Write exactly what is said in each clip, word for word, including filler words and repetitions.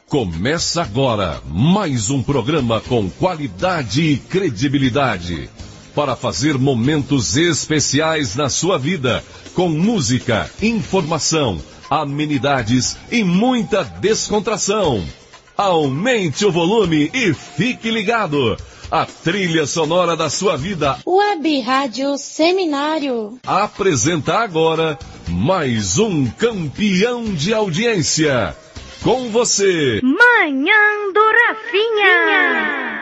Começa agora mais um programa com qualidade e credibilidade para fazer momentos especiais na sua vida, com música, informação, amenidades e muita descontração. Aumente o volume e fique ligado. A trilha sonora da sua vida. Web Rádio Seminário. Apresenta agora mais um campeão de audiência. Com você, Manhã do Rafinha.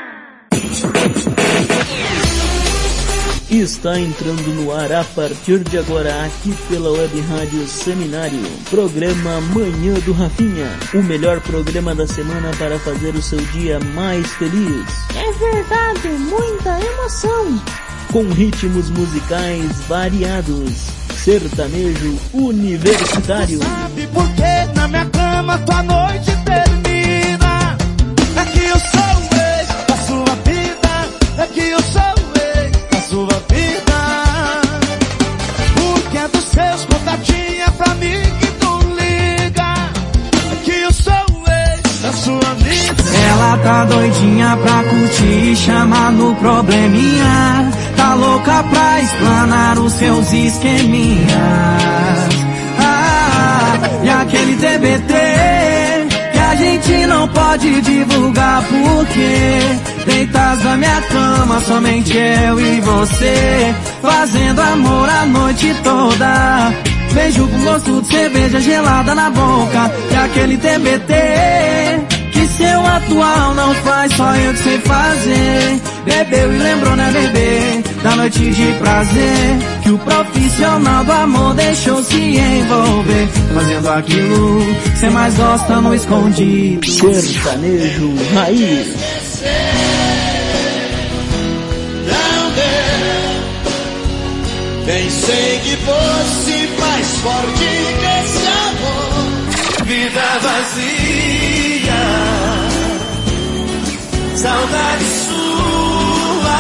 Está entrando no ar a partir de agora aqui pela Web Rádio Seminário, programa Manhã do Rafinha, o melhor programa da semana para fazer o seu dia mais feliz. É verdade, muita emoção. Com ritmos musicais variados, sertanejo universitário. Sabe por que na minha cama tua noite termina? É que eu sou o ex da sua vida. É que eu sou o ex da sua vida. Porque é dos seus contatinhos pra mim que tu liga. É que eu sou o ex da sua vida. Ela tá doidinha pra curtir e chamar no probleminha. Tá louca pra explanar os seus esqueminhas. Ah, e aquele T B T que a gente não pode divulgar porque deitas na minha cama, somente eu e você, fazendo amor a noite toda. Beijo com gosto de cerveja gelada na boca. E aquele T B T que seu atual não faz, só eu que sei fazer. Bebeu e lembrou, né, bebê, da noite de prazer que o profissional do amor deixou se envolver, fazendo aquilo que cê mais gosta no escondido. Sertanejo raiz. Não deu. Bem sei que fosse mais forte que esse amor. Vida vazia, saudade sua,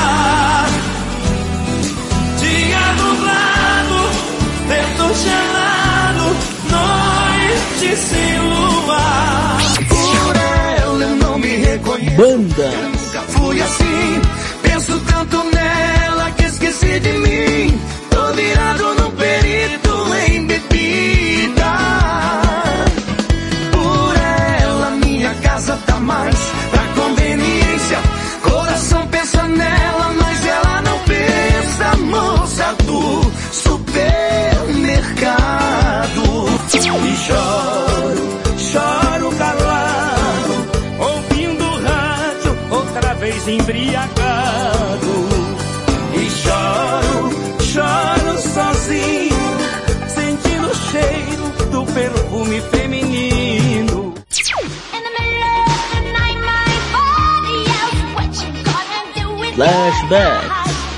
dia nublado, vento gelado, noite sem lua. Por ela eu não me reconheço. Banda. Nunca fui assim, penso tanto nela que esqueci de mim. Tô virado no perito em bebida. Por ela minha casa tá mais pra conveniência. Coração pensa nela, mas ela não pensa. Moça do supermercado. E choro, choro calado, ouvindo rádio, outra vez embriagado. E choro, choro sozinho, sentindo o cheiro do perfume feminino. Flashback.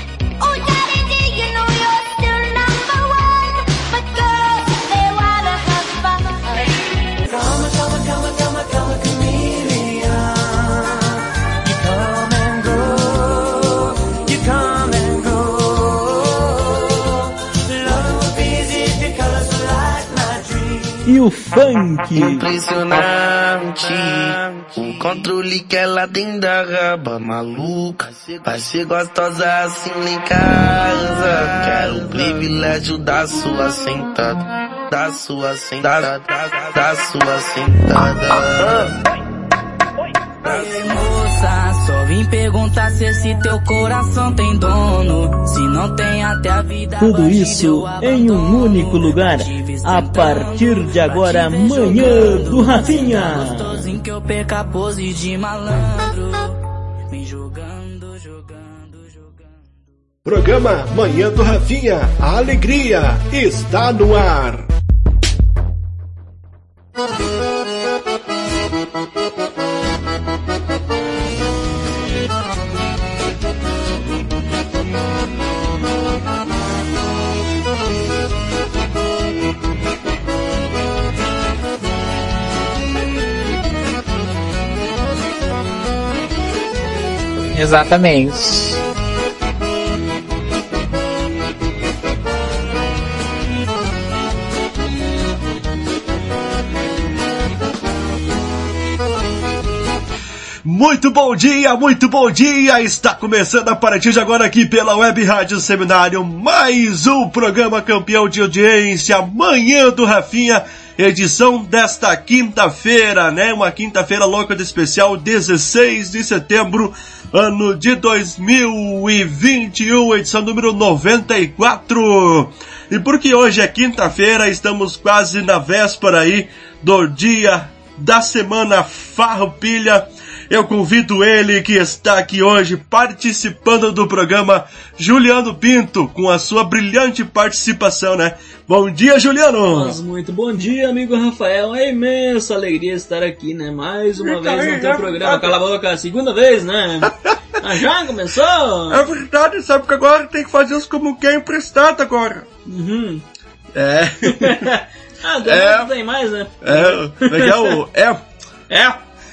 E o funk. Impressionante, o controle que ela tem da raba maluca. Vai ser gostosa assim lá em casa. Quero o privilégio da sua sentada, da sua sentada, da sua sentada. Ei, moça, só vim perguntar se esse teu coração tem dono. Se não tem, até a vida. Tudo isso em um único lugar. A partir de agora, Manhã do Rafinha. Gostosinho que eu perca a pose de malandro. Vem jogando, jogando, jogando. Programa Manhã do Rafinha. A alegria está no ar. Exatamente. Muito bom dia, muito bom dia! Está começando a partir de agora aqui pela Web Rádio Seminário mais um programa campeão de audiência, Manhã do Rafinha, edição desta quinta-feira, né? Uma quinta-feira louca de especial, dezesseis de setembro, ano de dois mil e vinte e um, edição número noventa e quatro. E porque hoje é quinta-feira, estamos quase na véspera aí do dia da semana Farroupilha. Eu convido ele que está aqui hoje participando do programa, Juliano Pinto, com a sua brilhante participação, né? Bom dia, Juliano! Mas muito bom dia, amigo Rafael. É imensa alegria estar aqui, né? Mais uma vez no teu programa. Cala a boca, segunda vez, né? Ah, já começou? É verdade, sabe que agora tem que fazer os como quem emprestado agora. Uhum. É. Ah, agora é. Tem mais, né? É, legal. É. É.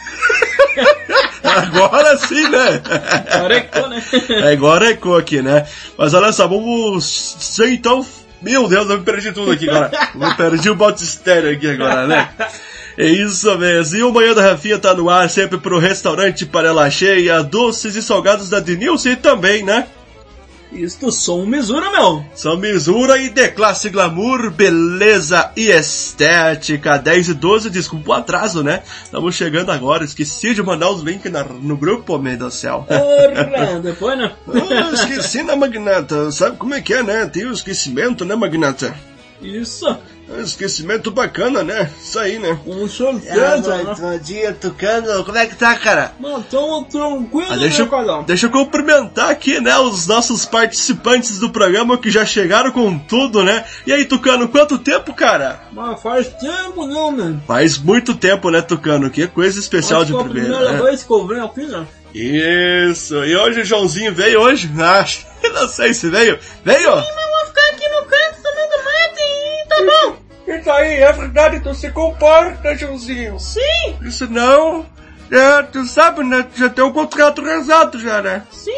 Agora sim, né? Agora ecou, né? É, agora ecou aqui, né? Mas olha só, vamos ser então... Meu Deus, eu me perdi tudo aqui agora. Eu perdi o bote estéreo aqui agora, né? É isso mesmo. E o Manhã da Rafinha tá no ar sempre pro restaurante Panela Cheia, doces e salgados da Denilson e também, né? Isto, som Misura, meu. Som Misura e The Classe Glamour, beleza e estética. dez e doze, desculpa o atraso, né? Estamos chegando agora, esqueci de mandar os links na, no grupo, meu Deus do céu. Porra, depois, né? Eu esqueci, né, Magnata? Sabe como é que é, né? Tem o esquecimento, né, Magnata? Isso. É um esquecimento bacana, né? Isso aí, né? Um sorteio, né? Bom dia, Tucano. Como é que tá, cara? Mano, tão tranquilo, ah, deixa, né, Carlão? Deixa eu cumprimentar aqui, né, os nossos participantes do programa que já chegaram com tudo, né? E aí, Tucano, quanto tempo, cara? Mas faz tempo, não, mano. Faz muito tempo, né, Tucano? Que coisa especial Acho de que primeira, a primeira né? vez que eu venho aqui, né? Isso. E hoje o Joãozinho veio hoje? Acho. Não sei se veio. Veio? Sim, mas eu vou ficar aqui no canto tomando mate e tá bom. Isso aí, é verdade, tu se comporta, Joãozinho. Sim. Isso não... É, tu sabe, né? Já tem um contrato rasgado já, né? Sim,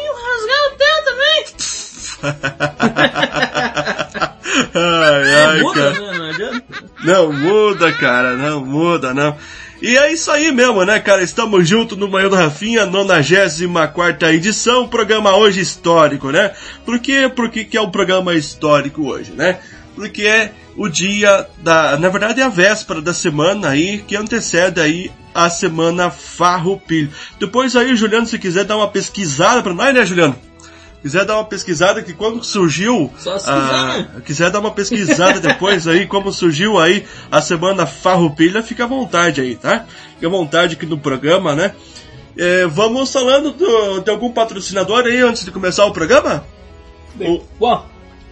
o rasgar o teu também. ai, ai, muda, cara. Né? Não adianta. Não muda, cara, não muda, não. E é isso aí mesmo, né, cara? Estamos juntos no Manhã do Rafinha, nonagésima quarta edição, programa hoje histórico, né? Por quê? Por que que é um programa histórico hoje, né? Porque é o dia da... Na verdade é a véspera da semana aí, que antecede aí a semana Farroupilha. Depois aí, Juliano, se quiser dar uma pesquisada pra nós, né, Juliano? Quiser dar uma pesquisada que quando surgiu... Só se a, quiser, né? Quiser dar uma pesquisada depois aí, como surgiu aí a semana Farroupilha, fica à vontade aí, tá? Fica à vontade aqui no programa, né? É, vamos falando do, de algum patrocinador aí antes de começar o programa? Bem, bom...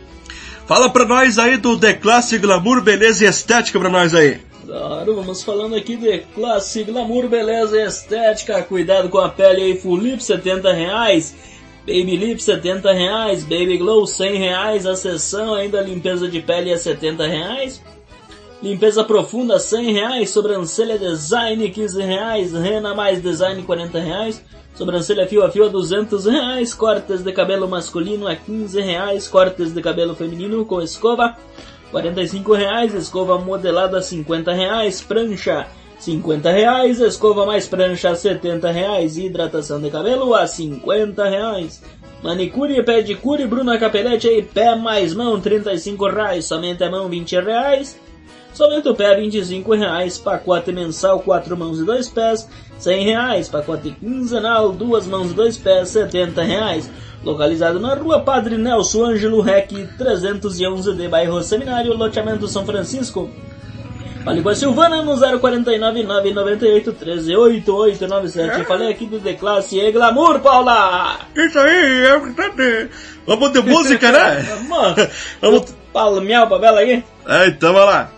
Fala pra nós aí do The Classe Glamour, beleza e estética pra nós aí. Claro, vamos falando aqui de Classe Glamour, beleza e estética. Cuidado com a pele aí, Full Lip, setenta reais. Baby Lip, setenta reais. Baby Glow, cem reais. A sessão ainda limpeza de pele é setenta reais. Limpeza profunda, cem reais. Sobrancelha Design, quinze reais. Rena mais Design, quarenta reais. Sobrancelha fio a fio a duzentos reais, cortes de cabelo masculino a quinze reais, cortes de cabelo feminino com escova, quarenta e cinco reais, escova modelada cinquenta reais, prancha cinquenta reais, escova mais prancha setenta reais, hidratação de cabelo a cinquenta reais, manicure e pedicure, Bruna Capelete aí, pé mais mão trinta e cinco reais, somente a mão vinte reais. Somente o pé vinte e cinco reais, pacote mensal quatro mãos e dois pés, cem reais, pacote quinzenal, duas mãos e dois pés, setenta reais. Localizado na rua Padre Nelson Ângelo Rec, trezentos e onze de bairro Seminário, loteamento São Francisco. Fale com a Silvana no zero quatro nove nove nove oito um três oito oito nove sete. Falei aqui do The Classe e Glamour, Paula! Isso aí, é verdade. Vamos de música, né? Vamos. Vamos... Paulo, miau pra bela aí. É, então vai lá.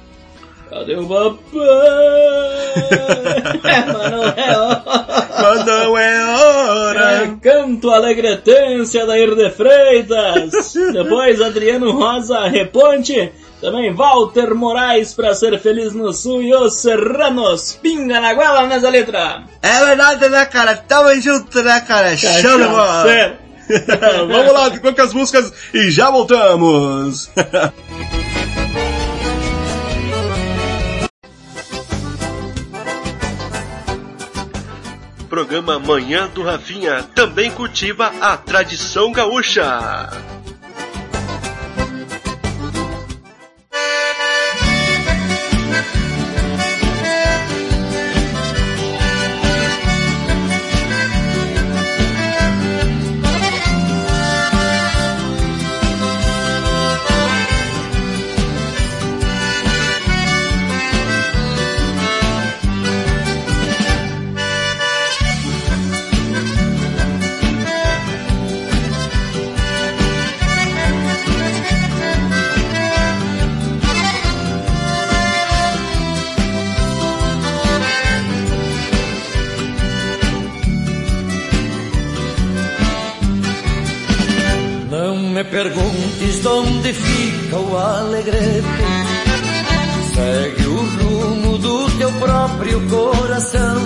Cadê o papai? Mas não é hora. Mas não é hora. É, canto alegretência da Ir de Freitas. Depois Adriano Rosa Reponte. Também Walter Moraes pra ser feliz no sul e os Serranos. Pinga na goela nessa letra. É verdade, né, cara? Tamo junto, né, cara? Show de bola. Vamos lá, com as músicas e já voltamos. programa Manhã do Rafinha também cultiva a tradição gaúcha. Me perguntes onde fica o Alegrete, segue o rumo do teu próprio coração.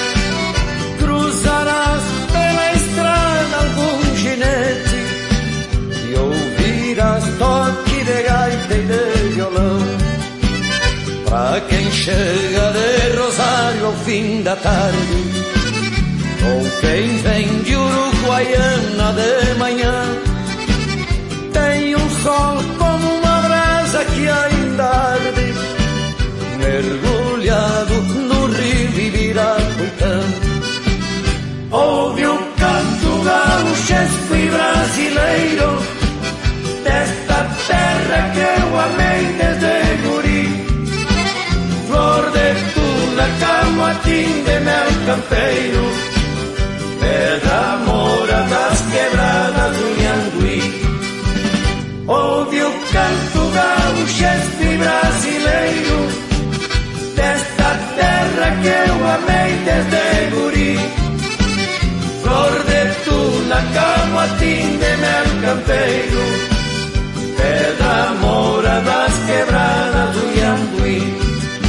Cruzarás pela estrada algum ginete e ouvirás toque de gaita e de violão. Pra quem chega de Rosário ao fim da tarde, ou quem vem de Uruguaiana de manhã, tem um sol como uma brasa que ainda arde, mergulhado no rio Ibirapuitã. Ouve o canto gaúchesco e brasileiro desta terra que eu amei desde guri. Flor de tuna, camotim de mel campeiro, pedra mora das quebradas do Nhanduí. Ouve o canto gaúchesco e brasileiro desta terra que eu amei desde guri. Flor de tuna, camotim de mel campeiro, pedra mora das quebradas do Nhanduí.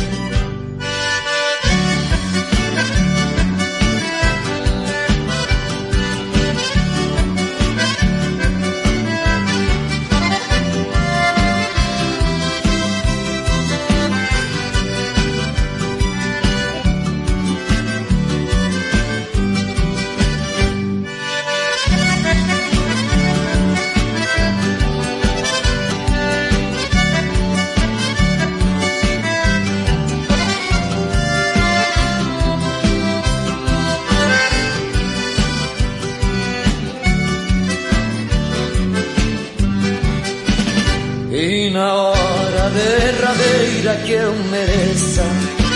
E na hora derradeira que eu mereça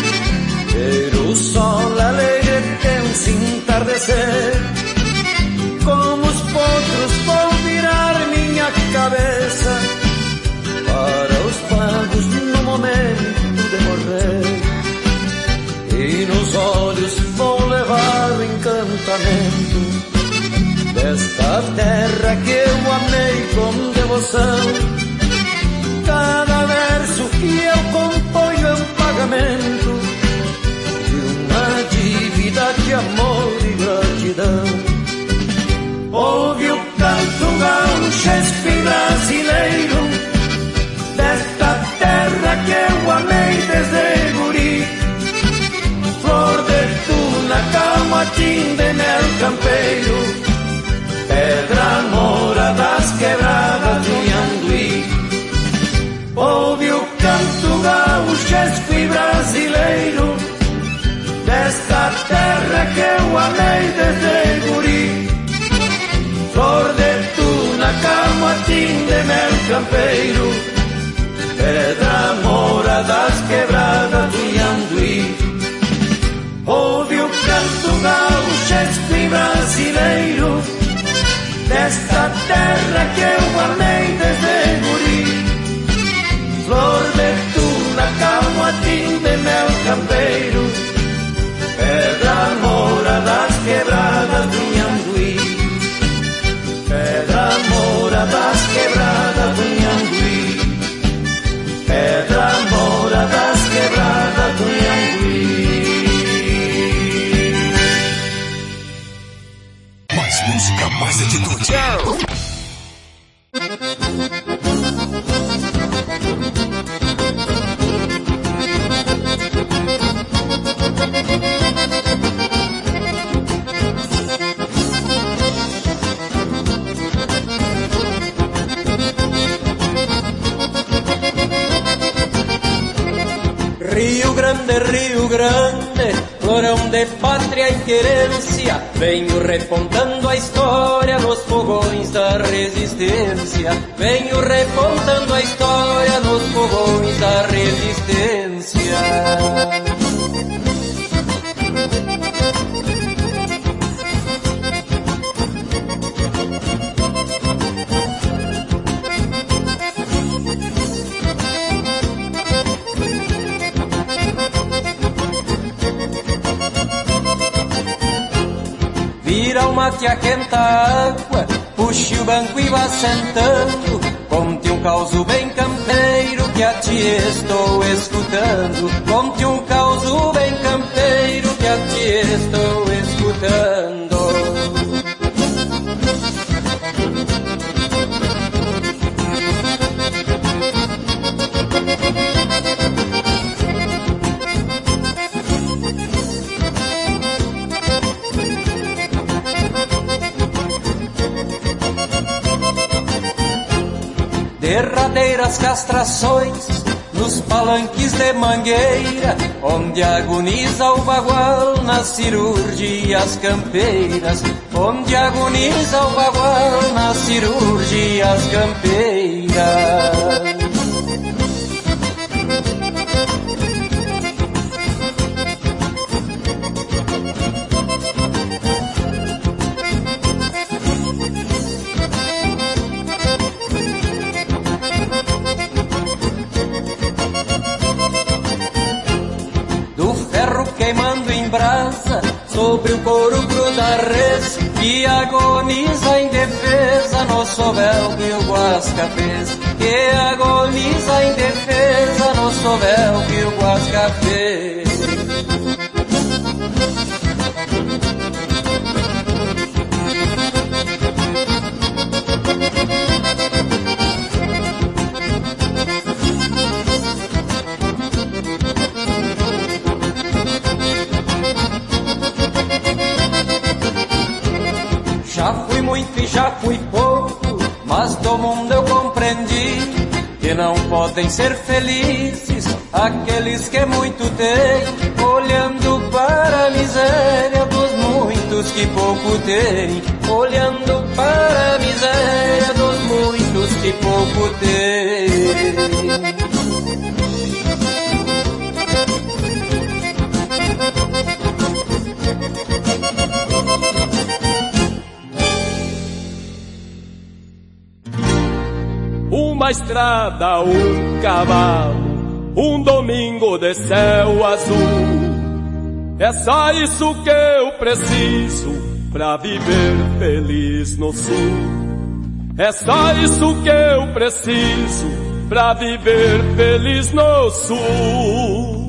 ver o sol alegre que se entardecer, como os potros vou virar minha cabeça para os pagos no momento de morrer. E nos olhos vou levar o encantamento desta terra que eu amei com devoção. Cada verso que eu componho é um pagamento de uma dívida de amor e gratidão. Ouve o canto gaúchesco e brasileiro desta terra que eu amei desde guri. Flor de tuna, camotim de mel campeiro, pedra mora das quebradas do Nhanduí. Ouve o canto gaúchesco e brasileiro desta terra que eu amei desde guri. Flor de tuna, camotim de mel campeiro, pedra mora das quebradas do Nhanduí. Ouve o canto gaúchesco e brasileiro desta terra que eu amei desde guri. Flor de tuna, camotim de mel campeiro, pedra mora das quebradas do Nhanduí. Pedra mora das quebradas do Nhanduí. Pedra mora das quebradas do Nhanduí. de Rio Grande, florão de pátria e querência, venho repontando a história nos fogões da resistência. Venho repontando a história nos fogões da resistência. Vira o mate, aquenta a água, puxe o banco e vá sentando. Conte um causo bem campeiro que a ti estou escutando. Conte um causo bem campeiro que a ti estou escutando. Derradeiras castrações nos palanques de Mangueira, onde agoniza o bagual nas cirurgias campeiras. Onde agoniza o bagual nas cirurgias campeiras. Queimando em brasa sobre o couro cru da res, que agoniza em defesa no sovel que o Guasca fez. Que agoniza em defesa no sovel que o Guasca fez. Já fui muito e já fui pouco, mas do mundo eu compreendi que não podem ser felizes aqueles que muito têm, olhando para a miséria dos muitos que pouco têm. Olhando para a miséria dos muitos que pouco têm. Uma estrada, um cavalo, um domingo de céu azul. É só isso que eu preciso pra viver feliz no sul. É só isso que eu preciso pra viver feliz no sul.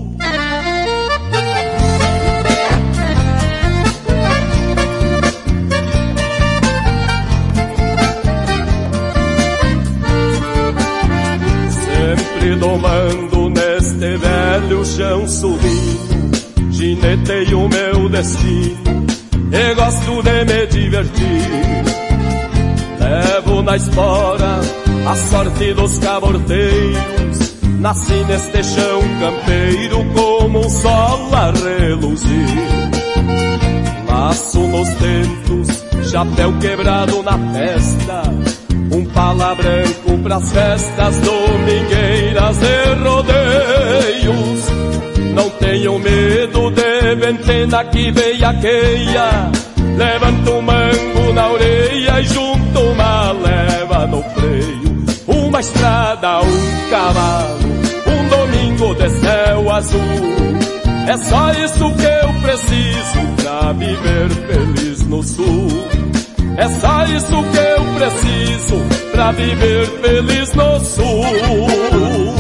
Sempre domando neste velho chão sulino, ginetei o meu destino e gosto de me divertir. Levo na espora a sorte dos caborteiros, nasci neste chão campeiro como um sol a reluzir. Laço nos dedos, chapéu quebrado na testa, um pala branco pras festas domingueiras e rodeios. Não tenho medo de ventena que veiaqueia, levanto um mango na orelha e junto uma leva no freio. Uma estrada, um cavalo, um domingo de céu azul. É só isso que eu preciso pra viver feliz no sul. É só isso que eu preciso pra viver feliz no sul.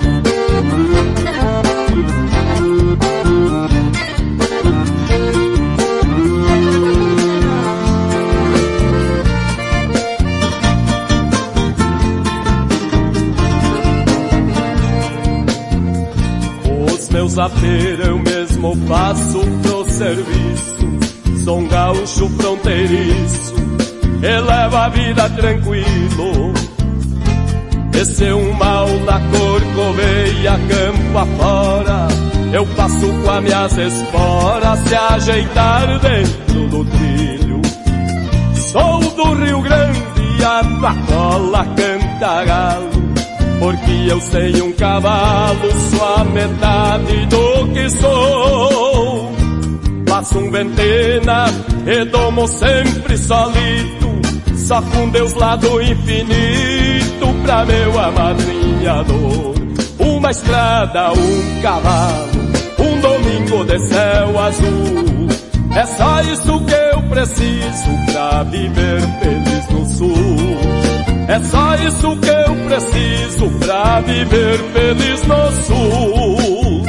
Os meus aperos eu mesmo faço pro serviço. Sou um gaúcho fronteiriço, eleva a vida tranquilo. Esse é um mal na corcoveia, campo afora, eu passo com as minhas esporas se ajeitar dentro do trilho. Sou do Rio Grande e a tua cola canta galo, porque eu sei um cavalo, sou a metade do que sou. Passo um ventena e domo sempre solito, só com Deus lá do infinito pra meu amadrinhador. Uma estrada, um cavalo, um domingo de céu azul, é só isso que eu preciso pra viver feliz no sul. É só isso que eu preciso pra viver feliz no sul.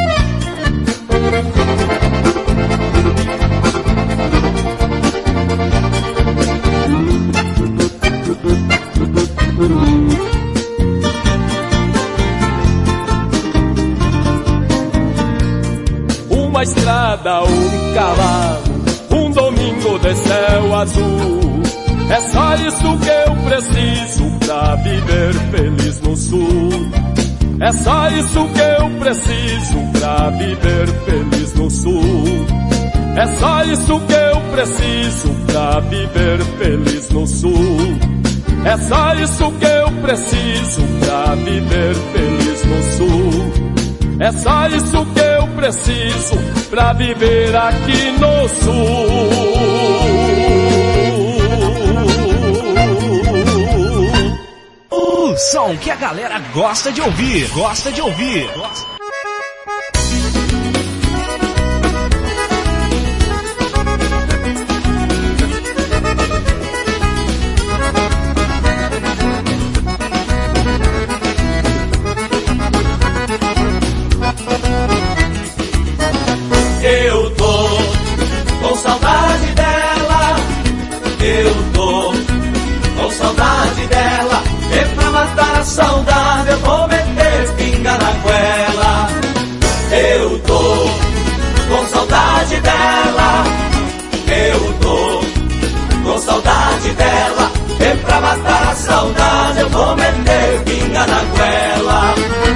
Uma estrada, um cavalo, um domingo de céu azul, é só isso que eu preciso pra viver feliz no sul. É só isso que eu preciso pra viver feliz no sul. É só isso que eu preciso pra viver feliz no sul. É só isso que eu preciso pra viver feliz no sul. É só isso que eu preciso pra viver aqui no sul. O som que a galera gosta de ouvir, gosta de ouvir. Gosta... Eu tô com saudade dela, eu tô com saudade dela, e pra matar a saudade eu vou meter pinga na goela. Eu tô com saudade dela, eu tô com saudade dela, e pra matar a saudade eu vou meter pinga na goela.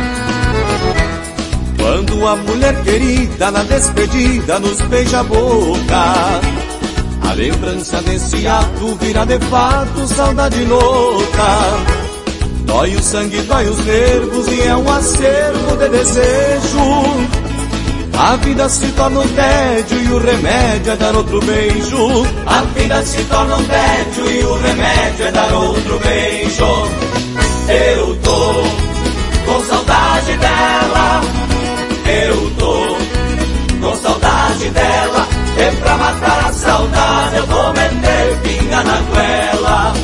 Quando a mulher querida na despedida nos beija a boca, a lembrança desse ato vira de fato saudade louca. Dói o sangue, dói os nervos e é um acervo de desejo. A vida se torna um tédio e o remédio é dar outro beijo. A vida se torna um tédio e o remédio é dar outro beijo. Eu tô com saudade dela, eu tô com saudade dela, e pra matar a saudade eu vou meter pinga na goela.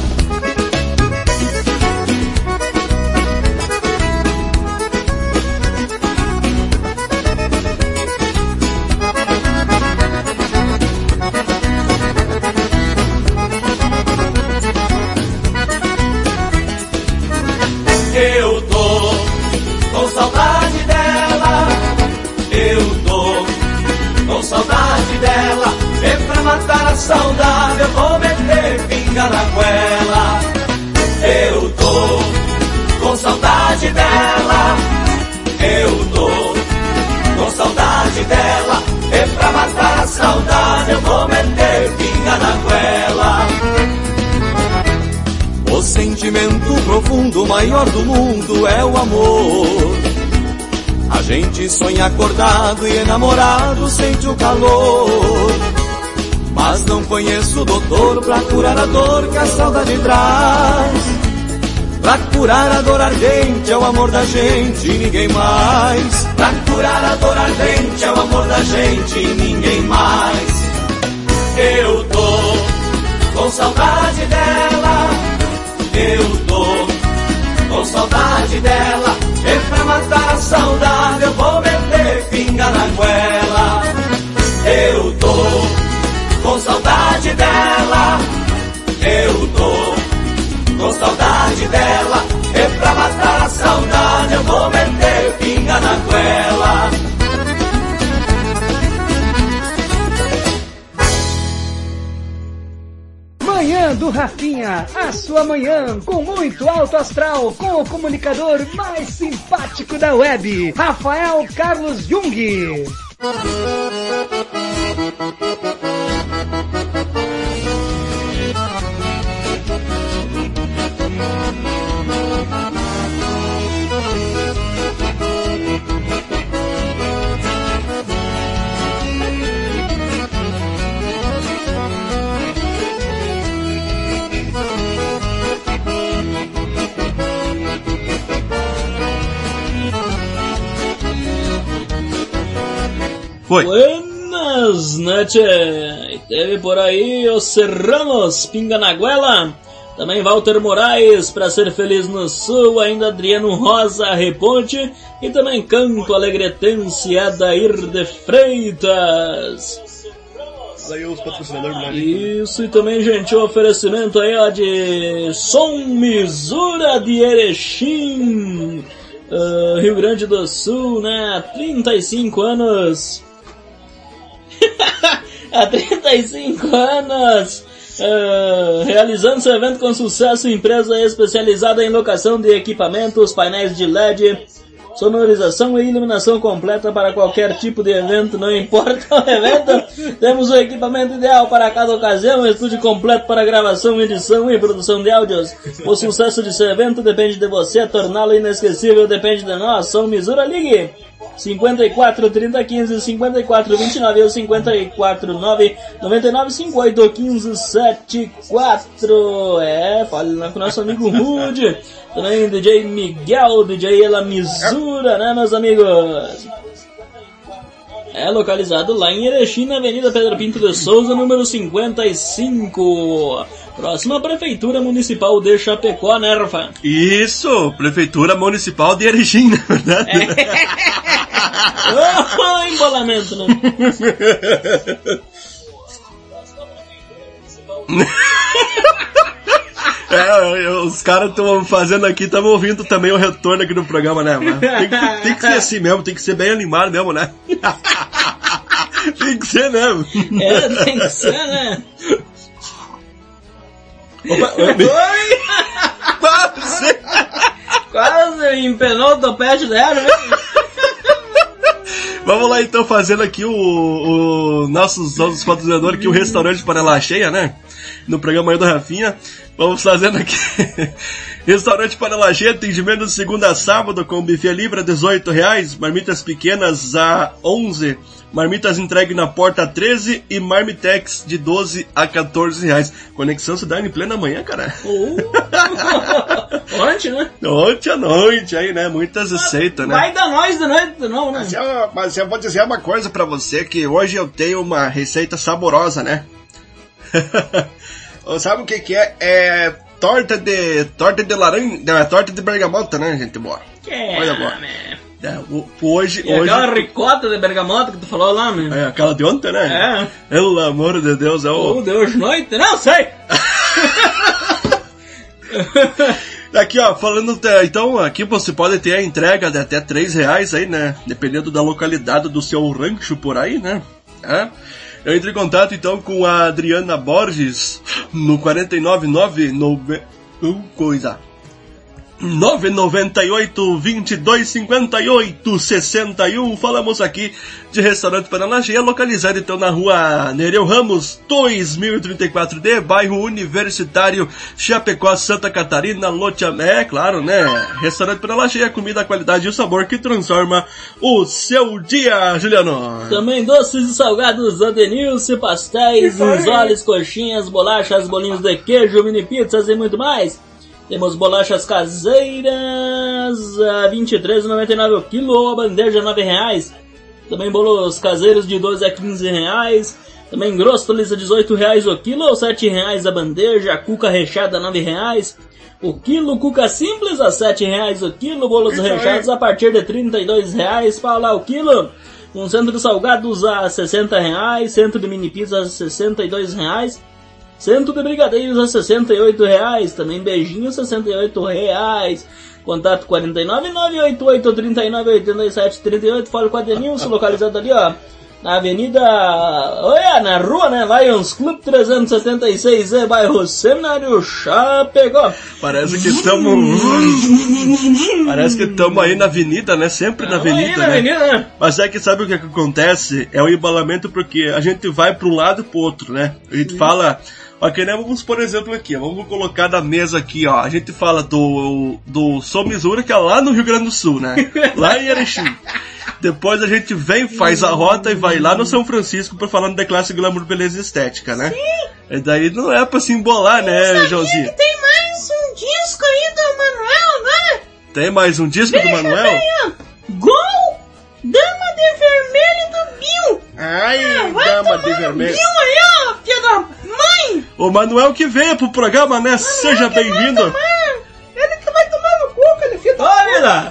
Eu tô com saudade dela, eu tô com saudade dela, e pra matar a saudade eu vou meter pinga na goela. Eu tô com saudade dela, eu tô com saudade dela, e pra matar a saudade eu vou meter pinga na goela. O sentimento profundo maior do mundo é o amor. A gente sonha acordado e enamorado sente o calor, mas não conheço o doutor pra curar a dor que a saudade traz. Pra curar a dor ardente é o amor da gente e ninguém mais. Pra curar a dor ardente é o amor da gente e ninguém mais. Eu tô com saudade dela, eu tô com saudade dela, e pra matar a saudade eu vou meter pinga na goela. Eu tô com saudade dela, eu tô com saudade dela, e pra matar a saudade eu vou meter pinga na goela. Manhã do Rafinha, a sua manhã com muito alto astral, com o comunicador mais simpático da web, Rafael Carlos Jung. Foi. Buenas noches. Teve por aí os Serranos, Pinga na Guela. Também Walter Moraes, Pra Ser Feliz no Sul. Ainda Adriano Rosa, Reponte. E também Canto Alegretense, Adair de Freitas. Aí os patrocinadores. Isso, e também, gente, o oferecimento aí, ó, de Som Misura de Erechim, uh, Rio Grande do Sul, né? Há trinta e cinco anos. Há trinta e cinco anos, uh, realizando seu evento com sucesso, empresa especializada em locação de equipamentos, painéis de L E D, sonorização e iluminação completa para qualquer tipo de evento, não importa o evento. Temos o equipamento ideal para cada ocasião, um estúdio completo para gravação, edição e produção de áudios. O sucesso de seu evento depende de você, torná-lo inesquecível depende de nós. Som Misura, ligue cinquenta e quatro, trinta, quinze, cinquenta e quatro, vinte e nove ou cinquenta e quatro, nove, noventa e nove, cinquenta e oito, quinze, setenta e quatro. É, fale lá com o nosso amigo Rude. Também D J Miguel, D J Ela Misura, né, meus amigos? É localizado lá em Erechim, na Avenida Pedro Pinto de Souza, número cinquenta e cinco. Próxima Prefeitura Municipal de Chapecó, né, Rafa? Isso, Prefeitura Municipal de Erechim, na verdade. É. Oh, embolamento, né? É, os caras estão fazendo aqui, estamos ouvindo também o retorno aqui no programa, né? Mas tem, que, tem que ser assim mesmo, tem que ser bem animado mesmo, né? Tem que ser mesmo. É, tem que ser, né? Opa, oi! Quase! Quase empenou o topete dela, né? Vamos lá então, fazendo aqui o, o nossos, nossos patrocinadores aqui, o Restaurante Panela Cheia, né? No programa aí do Rafinha. Vamos fazendo aqui. Restaurante Panela Cheia, atendimento de segunda a sábado com buffet livre a dezoito reais, marmitas pequenas a onze, marmitas entregue na porta a treze e marmitex de doze a quatorze reais. Conexão se dá em plena manhã, cara. Uh. Ontem, né? Ontem à noite aí, né? Muitas aceitam, né? Vai dar nós de noite, não, né? Mas eu, mas eu vou dizer uma coisa pra você, que hoje eu tenho uma receita saborosa, né? Sabe o que que é? É torta de torta de laranja, não, é torta de bergamota, né, gente boa? É, olha boa. É, hoje, e hoje... aquela ricota de bergamota que tu falou lá, meu. É, aquela de ontem, né? É. Pelo amor de Deus, é o... Oh, Deus, noite, não sei! Aqui, ó, falando... Então, aqui você pode ter a entrega de até três reais aí, né? Dependendo da localidade do seu rancho por aí, né? É. Eu entrei em contato, então, com a Adriana Borges no quatro nove nove... nove... Uh, coisa... nove nove oito, vinte e dois, cinquenta e oito, sessenta e um. Falamos aqui de Restaurante Panela Cheia, localizado então na rua Nereu Ramos, dois mil e trinta e quatro D, bairro Universitário, Chapecó, Santa Catarina, Loteamé, é claro, né? Restaurante Panela Cheia, comida, qualidade e o sabor que transforma o seu dia, Juliano. Também doces e salgados Adenilce, pastéis, risoles, coxinhas, bolachas, bolinhos de queijo, mini pizzas e muito mais. Temos bolachas caseiras a vinte e três reais e noventa e nove centavos o quilo, ou a bandeja nove reais. Também bolos caseiros de doze a quinze reais. Também grostoles a dezoito reais o quilo, ou sete reais a bandeja. Cuca recheada nove reais o quilo. Cuca simples a sete reais o quilo. Bolos recheados a partir de trinta e dois reais para lá o quilo. Um centro de salgados a sessenta reais. Centro de mini pizza a sessenta e dois reais. Centro de brigadeiros a sessenta e oito reais, também beijinho sessenta e oito reais. Contato quatro nove nove oito oito três nove oito sete três oito, fala com a Denilson, localizado ali, ó, na avenida, olha, na rua, né, Lions Club trezentos e setenta e seis, é, bairro Seminário, Chapecó. Parece que estamos... Parece que estamos aí na avenida, né, sempre na avenida, aí na né? avenida, né? Mas é que sabe o que, é que acontece? É o embalamento porque a gente vai para um lado e pro outro, né? A gente Sim. fala... Ok, né? Vamos, por exemplo, aqui, ó, vamos colocar na mesa aqui, ó, a gente fala do, do São Missouri, que é lá no Rio Grande do Sul, né? Lá em Erechim. Depois a gente vem, faz a rota e vai lá no São Francisco pra falar da classe Glamour, Beleza e Estética, né? Sim. E daí não é pra se embolar, né, Joãozinho? Que tem mais um disco aí do Manuel agora? Tem mais um disco Deixa do Manuel? Bem, ó. Gol! Dama de Vermelho do Bill! Ai, ah, Dama de Vermelho! Bill aí, ó, filho da mãe! O Manuel que veio pro programa, né? Manuel Seja bem-vindo! Ele que vai tomar no cu, aquele filho da Olha!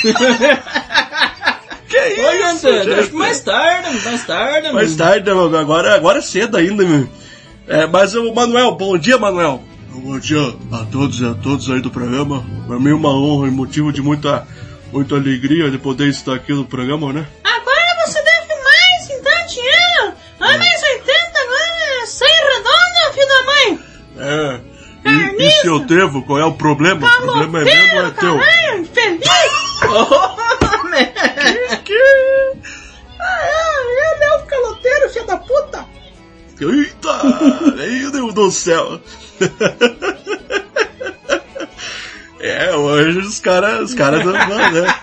Que isso? Oi, gente, mais tarde, mais tarde. Mais tarde, agora, agora é cedo ainda, meu. É, mas o Manuel, bom dia, Manuel. Bom dia a todos e a todos aí do programa. Para mim é uma honra e motivo de muita, muita alegria de poder estar aqui no programa, né? Agora você deve mais, então, dinheiro. Anos oitenta, agora sem redonda, filho da mãe. É. E, e se eu devo, qual é o problema? O problema é meu, não é teu. Caralho, infeliz. Oh, que, que... Ah, ele é o caloteiro, filho da puta. Eita, meu Deus do céu. É, hoje os caras os caras não vão, né?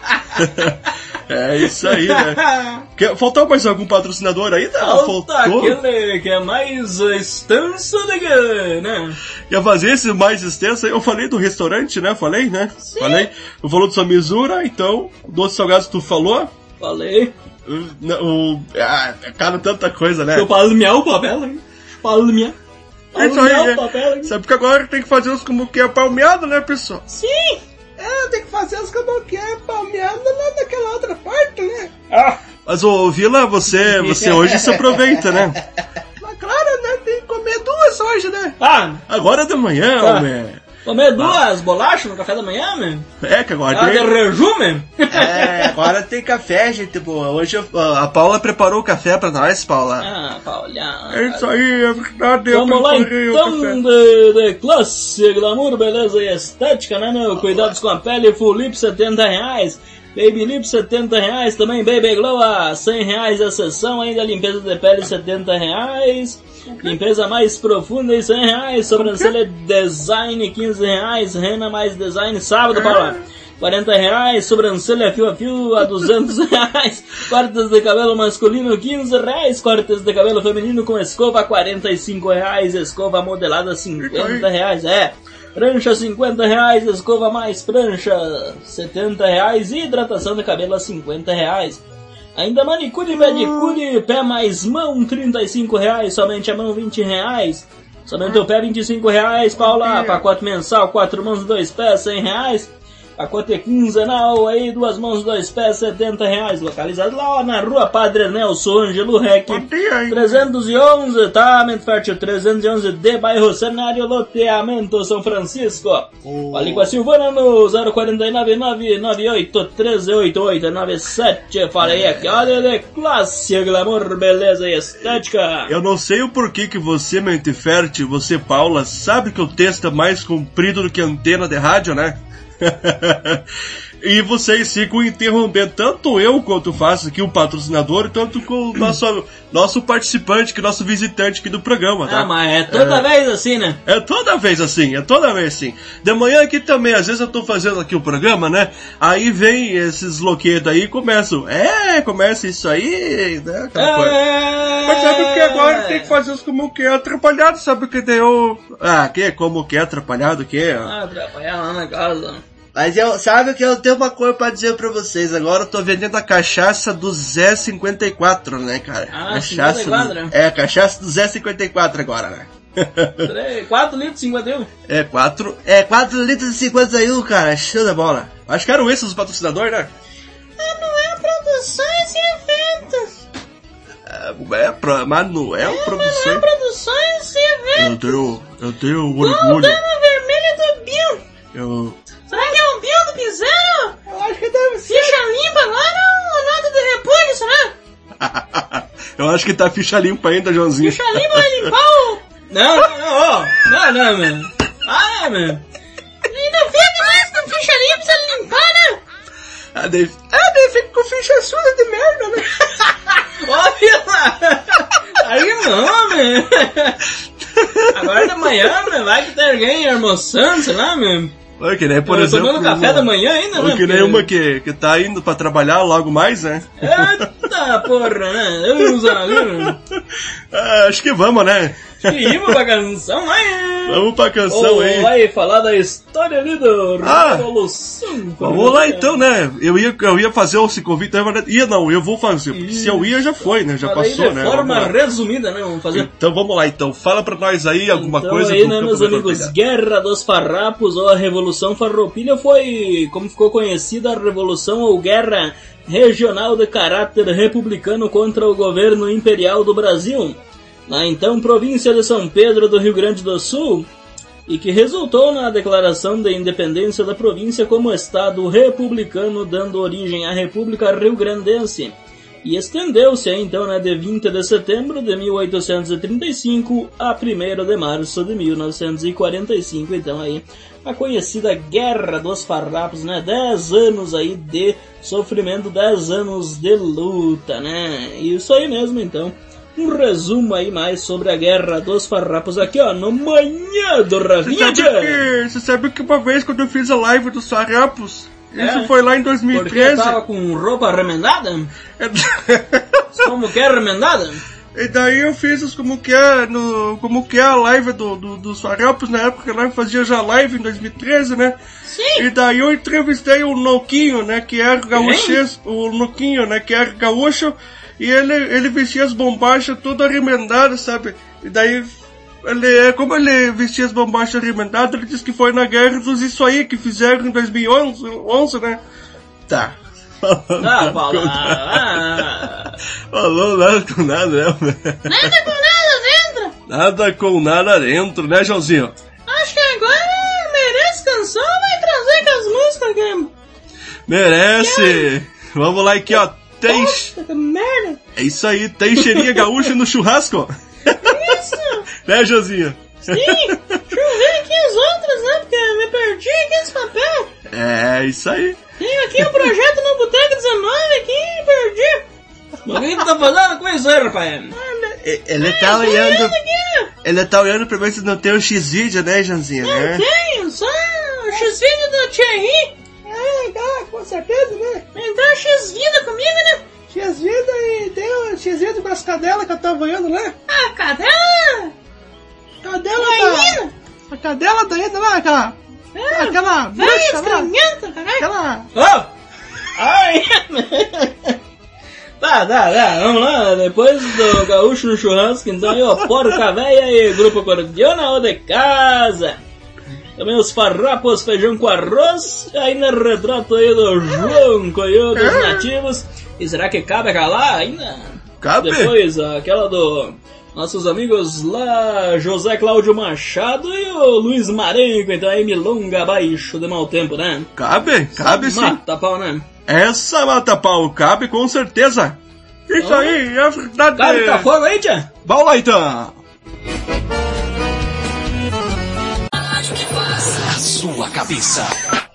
É isso aí, né? Quer, faltou mais algum patrocinador aí? Não, falta aquele que é mais extenso do que, né? Ia fazer esse mais extenso aí. Eu falei do restaurante, né? Falei, né? Sim. Falei. Eu falou do São Missouri, então, doce salgado tu falou? Falei. O, o, ah, é caro tanta coisa, né? Eu falo miau o papel, hein? Falo miau. É isso aí, é. Sabe que agora tem que fazer os como que é palmeado, né, pessoal? Sim! É, tem que fazer os como que é palmeado lá naquela outra parte, né? Ah! Mas, ô, Vila, você, você hoje se aproveita, né? Mas claro, né? Tem que comer duas hoje, né? Ah! Agora de manhã, ah. homem. Comer duas ah. bolachas no café da manhã, né? É, que agora ah, tem... de rejume? É, agora tem café, gente boa. Hoje eu, a Paula preparou o café pra nós, Paula. Ah, Paula. É isso aí, é verdade. Vamos lá então, de, de classe, glamour, beleza e estética, né, meu? Cuidados com a pele, Full Lip, setenta reais. Baby Lip, setenta reais. Também Baby Glow, a cem reais a sessão. Ainda limpeza de pele, setenta reais. Limpeza mais profunda, cem reais. Sobrancelha design, quinze reais. Rena mais design, sábado, Paula. quarenta reais. Sobrancelha fio a fio a duzentos reais. Cortes de cabelo masculino, quinze reais. Cortes de cabelo feminino com escova, quarenta e cinco reais. Escova modelada, cinquenta reais. É. Prancha, cinquenta reais. Escova mais prancha, setenta reais. E hidratação de cabelo, cinquenta reais. Ainda manicure, pedicure, pé mais mão, trinta e cinco reais. Somente a mão, vinte reais. Somente o pé, vinte e cinco reais, Paula. Pacote mensal, quatro mãos, dois pés, cem reais. Pacote quinzenal, aí, duas mãos, dois pés, setenta reais. Localizado lá, ó, na rua Padre Nelson Ângelo Rec. trezentos e onze, tá? Mente Fértil trezentos e onze de bairro Cenário, loteamento São Francisco. Oh. Fale com a Silvana no zero quatro nove nove nove oito três oito oito nove sete. Falei aqui, olha, de classe, glamour, beleza e estética. Eu não sei o porquê que você, Mente Fértil, você, Paula, sabe que o texto é mais comprido do que a antena de rádio, né? E vocês ficam interrompendo, tanto eu quanto faço aqui o patrocinador, tanto com o nosso, nosso participante, que é nosso visitante aqui do programa, tá? Ah, mas é toda é, vez assim, né? É toda vez assim, é toda vez assim. De manhã aqui também, às vezes eu tô fazendo aqui o programa, né? Aí vem esses loquedos aí e começam, é, começa isso aí, né? É... Mas sabe o que agora tem que fazer os como que é atrapalhado, sabe o que deu? Ah, que como que é atrapalhado, o que é? Ah, atrapalhar lá na casa. Mas eu, sabe que eu tenho uma coisa pra dizer pra vocês. Agora eu tô vendendo a cachaça do Zé cinquenta e quatro, né, cara? Ah, cachaça cinquenta e quatro, do, é, a cachaça do Zé cinquenta e quatro agora, né? quatro litros e cinquenta e um? É, quatro, é, quatro litros e cinquenta e um, cara. Show de bola. Acho que eram esses os patrocinadores, né? É, não é Produções e Eventos. É, é pra, Manuel é, Produções. Manuel Produções e Eventos. Eu tenho, eu tenho orgulho. Com o Dama Vermelha do Bill. Eu... Será que é o Bill do Piseiro? Eu acho que deve ser. Ficha limpa agora ou nota de repolho, será? Eu acho que tá ficha limpa ainda, Joãozinho. Ficha limpa vai limpar o... Não, não, não, não, não, mano. Ah, mano. Ainda fica mais com ficha limpa pra você limpar, né? Ah, daí, ah, daí fica com ficha suja de merda, né? Olha lá. Aí não, mano. Agora da manhã, mano, vai que tem alguém almoçando, sei lá, mano. Olha, que nem, por eu exemplo... tomando café uma, da manhã ainda, né? Que nem uma que, que tá indo pra trabalhar logo mais, né? Eita porra, né? Eu uso ali, ah, acho que vamos, né? Que vamos pra canção, né? Vamos pra canção, oh, hein? Vai falar da história ali do ah, Revolução. Vamos lá então, né? Eu ia, eu ia fazer esse convite, ia não, eu vou fazer. Porque se eu ia, já foi, né? Já Fala passou, aí de né? forma resumida, né? Vamos fazer. Então vamos lá, então. Fala pra nós aí alguma então, coisa. Aí, né, meus amigos, Guerra dos Farrapos ou a Revolução Farroupilha foi, como ficou conhecida, a Revolução ou Guerra Regional de caráter republicano contra o governo imperial do Brasil, na então província de São Pedro do Rio Grande do Sul, e que resultou na declaração de independência da província como Estado republicano, dando origem à República Rio-Grandense, e estendeu-se então, né, de vinte de setembro de mil oitocentos e trinta e cinco a primeiro de março de mil novecentos e quarenta e cinco, então aí a conhecida Guerra dos Farrapos, né, dez anos aí de sofrimento, dez anos de luta, né, isso aí mesmo, então. Um resumo aí mais sobre a Guerra dos Farrapos aqui, ó, no Manhã do Rafinha. Você sabe que, você sabe que uma vez quando eu fiz a live dos Farrapos, é, isso foi lá em dois mil e treze. Porque tava com roupa remendada? Como que é remendada? E daí eu fiz isso como que é, no, como que é a live do, do, dos Farrapos, na época lá eu fazia já live em dois mil e treze, né? Sim. E daí eu entrevistei o Noquinho, né, que era gaúcho, o Noquinho, né, que era gaúcho, e ele, ele vestia as bombachas tudo arremendadas, sabe? E daí, ele, como ele vestia as bombachas arremendadas, ele disse que foi na guerra dos isso aí, que fizeram em dois mil e onze, né? Tá. Ah, fala. Falou nada com nada, né? Nada com nada dentro. Nada com nada dentro, né, Joãozinho? Acho que agora merece canção, vai trazer com as músicas aqui. Merece. Vamos lá aqui, ó. Tem... Nossa, que merda. É isso aí, tem cheirinha gaúcha no churrasco. Isso. Né, Joãozinho? Sim. Deixa eu ver aqui as outras, né? Porque eu me perdi aqui nesse papel. É, isso aí. Tenho aqui um projeto no Boteco dezenove aqui e perdi. Mas o que tu tá fazendo com isso aí, rapaz? Ele tá olhando... Ele tá olhando pra ver se não tem um X-Vídeo, né, Joãozinho? Não né? tenho, só o X-Vídeo do Thierry. É, tá, com certeza, né? Então X-Vida comigo, né? X-Vida e tem o X-Vida com as cadelas que eu tava olhando lá. Ah, cadela? Cadela da... A cadela da Ida lá, aquela... É, aquela bruxa lá. Aquela... Oh! Ai! Tá, tá, tá, vamos lá, depois do gaúcho no churrasco, então aí, ó, porca véia e grupo Cordiona ou de casa. Também os farrapos, feijão com arroz, ainda retrato aí do João Coiô dos Nativos. E será que cabe aquela lá ainda? Cabe. Depois, aquela do nossos amigos lá, José Cláudio Machado e o Luiz Marenco, então aí milonga abaixo de mau tempo, né? Cabe, cabe sim. Mata pau, né? Essa mata pau cabe com certeza. Isso então, aí, é verdade. Cabe tá fogo aí, tia? Vamos lá então. A sua cabeça.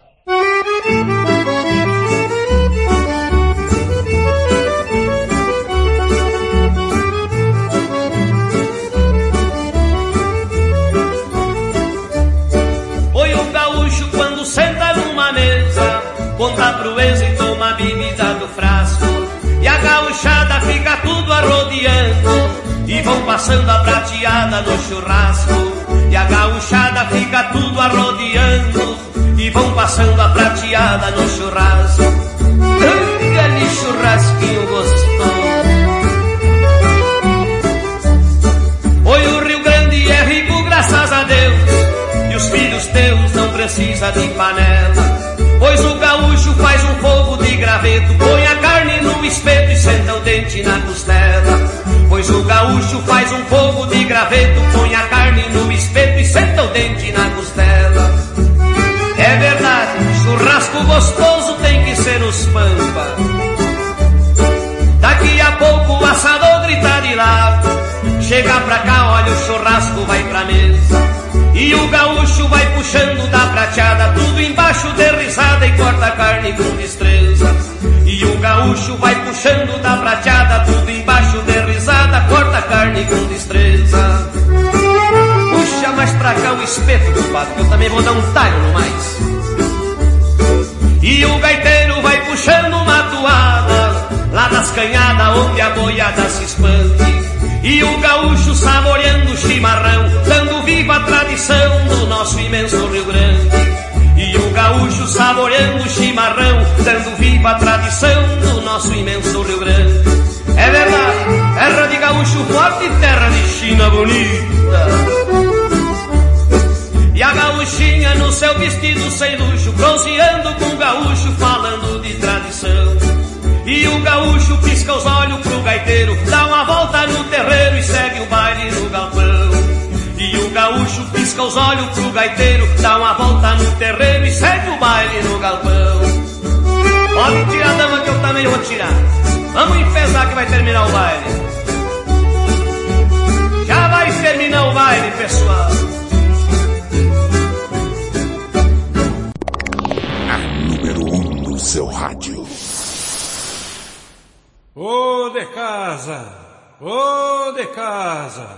Oi, o gaúcho quando senta numa mesa, conta pro ex e toma a bebida do frasco. E a gauchada fica tudo arrodeando, e vão passando a prateada no churrasco. E a gauchada fica tudo arrodeando, e vão passando a prateada no churrasco. Aquele churrasquinho gostoso. Oi, o Rio Grande é rico, graças a Deus, e os filhos teus não precisam de panela. Pois o gaúcho faz um fogo de graveto, põe a carne no espeto e senta o dente na costela. Pois o gaúcho faz um fogo de graveto, põe a carne no espeto e senta o dente na costela. É verdade, churrasco gostoso tem que ser os pampa. Daqui a pouco o assador grita chega pra cá, olha o churrasco vai pra mesa. E o gaúcho vai puxando da prateada, tudo embaixo de risada e corta a carne com destreza. E o gaúcho vai puxando da prateada, tudo embaixo de risada, corta a carne com destreza. Puxa mais pra cá o espeto, compadre, que eu também vou dar um talho no mais. E o gaiteiro vai puxando uma toada, lá das canhadas onde a boiada se expande. E o gaúcho saboreando o chimarrão, dando viva a tradição do nosso imenso Rio Grande. E o gaúcho saboreando o chimarrão, dando viva a tradição do nosso imenso Rio Grande. É verdade, terra de gaúcho forte e terra de China bonita. E a gaúchinha no seu vestido sem luxo, bronzeando com o gaúcho falando de tradição. E o gaúcho pisca os olhos pro gaiteiro, dá uma volta no terreiro e segue o baile no galpão. E o gaúcho pisca os olhos pro gaiteiro, dá uma volta no terreiro e segue o baile no galpão. Pode tirar a dama que eu também vou tirar. Vamos enfesar que vai terminar o baile. Já vai terminar o baile, pessoal. A número um no seu rádio. Ô de casa, ô de casa.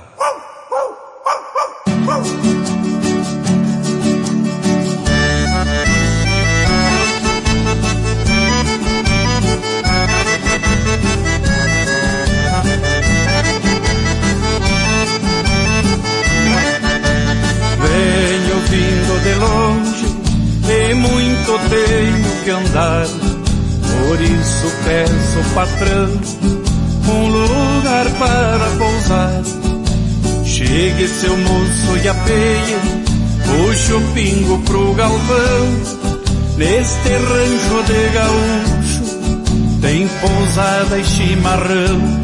Venho vindo de longe e muito tenho que andar. Por isso peço, patrão, um lugar para pousar. Chegue seu moço e apeie, puxe o pingo pro galpão. Neste rancho de gaúcho tem pousada e chimarrão.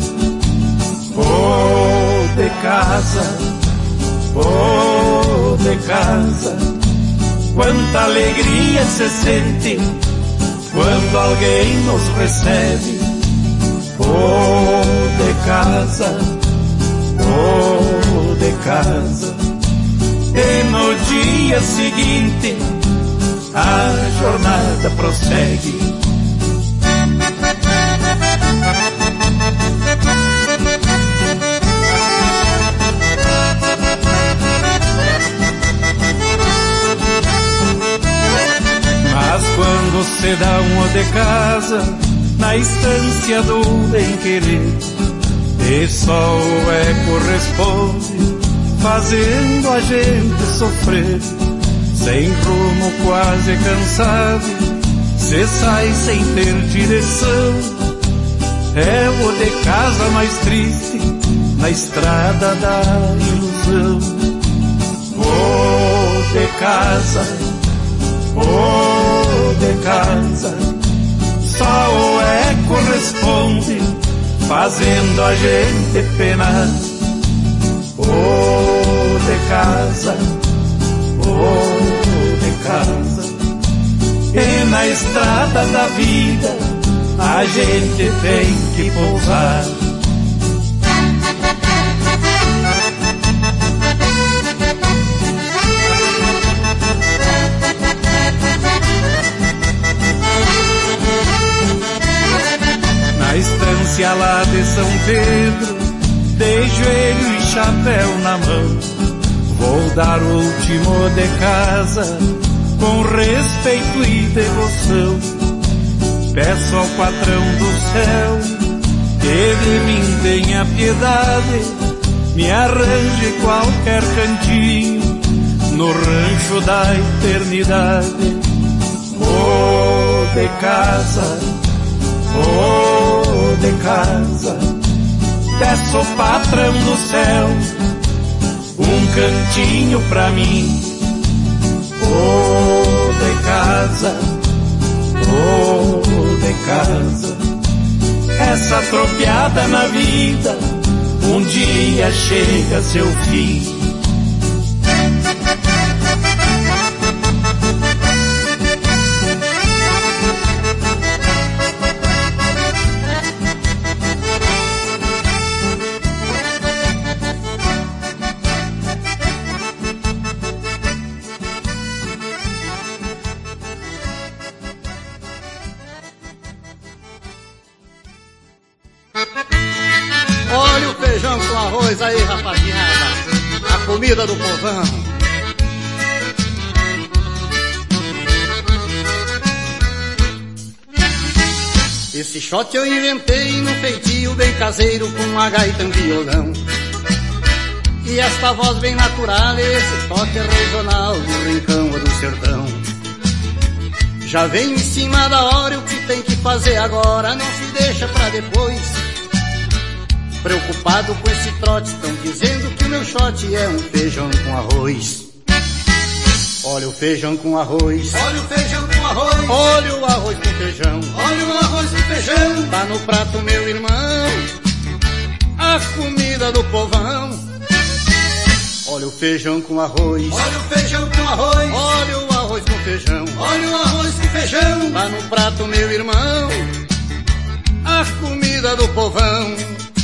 Oh, de casa, oh, de casa, quanta alegria se sente quando alguém nos recebe. Oh, de casa, oh, de casa. E no dia seguinte a jornada prossegue. Mas quando se dá um de casa na estância do bem-querer, e só o eco responde, fazendo a gente sofrer. Sem rumo, quase cansado, se sai sem ter direção. É o de casa mais triste na estrada da ilusão. Oh, de casa, oh, de casa, só o eco responde, fazendo a gente penar. Oh, de casa, oh, de casa. E na estrada da vida a gente tem que pousar. Na estância lá de São Pedro, de joelho e chapéu na mão, vou dar o último de casa com respeito e devoção. Peço ao patrão do céu que de mim tenha piedade, me arranje qualquer cantinho no rancho da eternidade. Oh, de casa, oh, de casa, peço ao patrão do céu um cantinho pra mim. Oh, de casa, oh, de casa, essa tropiada na vida um dia chega a seu fim. coisa aí, rapaziada. A comida do povão. Esse shot eu inventei num feitio bem caseiro com uma gaita e um violão. E esta voz bem natural, esse toque regional do rincão ou do sertão. Já vem em cima da hora, o que tem que fazer agora não se deixa pra depois. Preocupado com esse trote, estão dizendo que o meu shot é um feijão com arroz. Olha o feijão com arroz, olha o feijão com arroz, olha o arroz com feijão, olha o arroz com feijão. Tá no prato, meu irmão, a comida do povão. Olha o feijão com arroz, olha o feijão com arroz, olha o arroz com feijão, olha o arroz com feijão. Tá no prato, meu irmão, a comida do povão.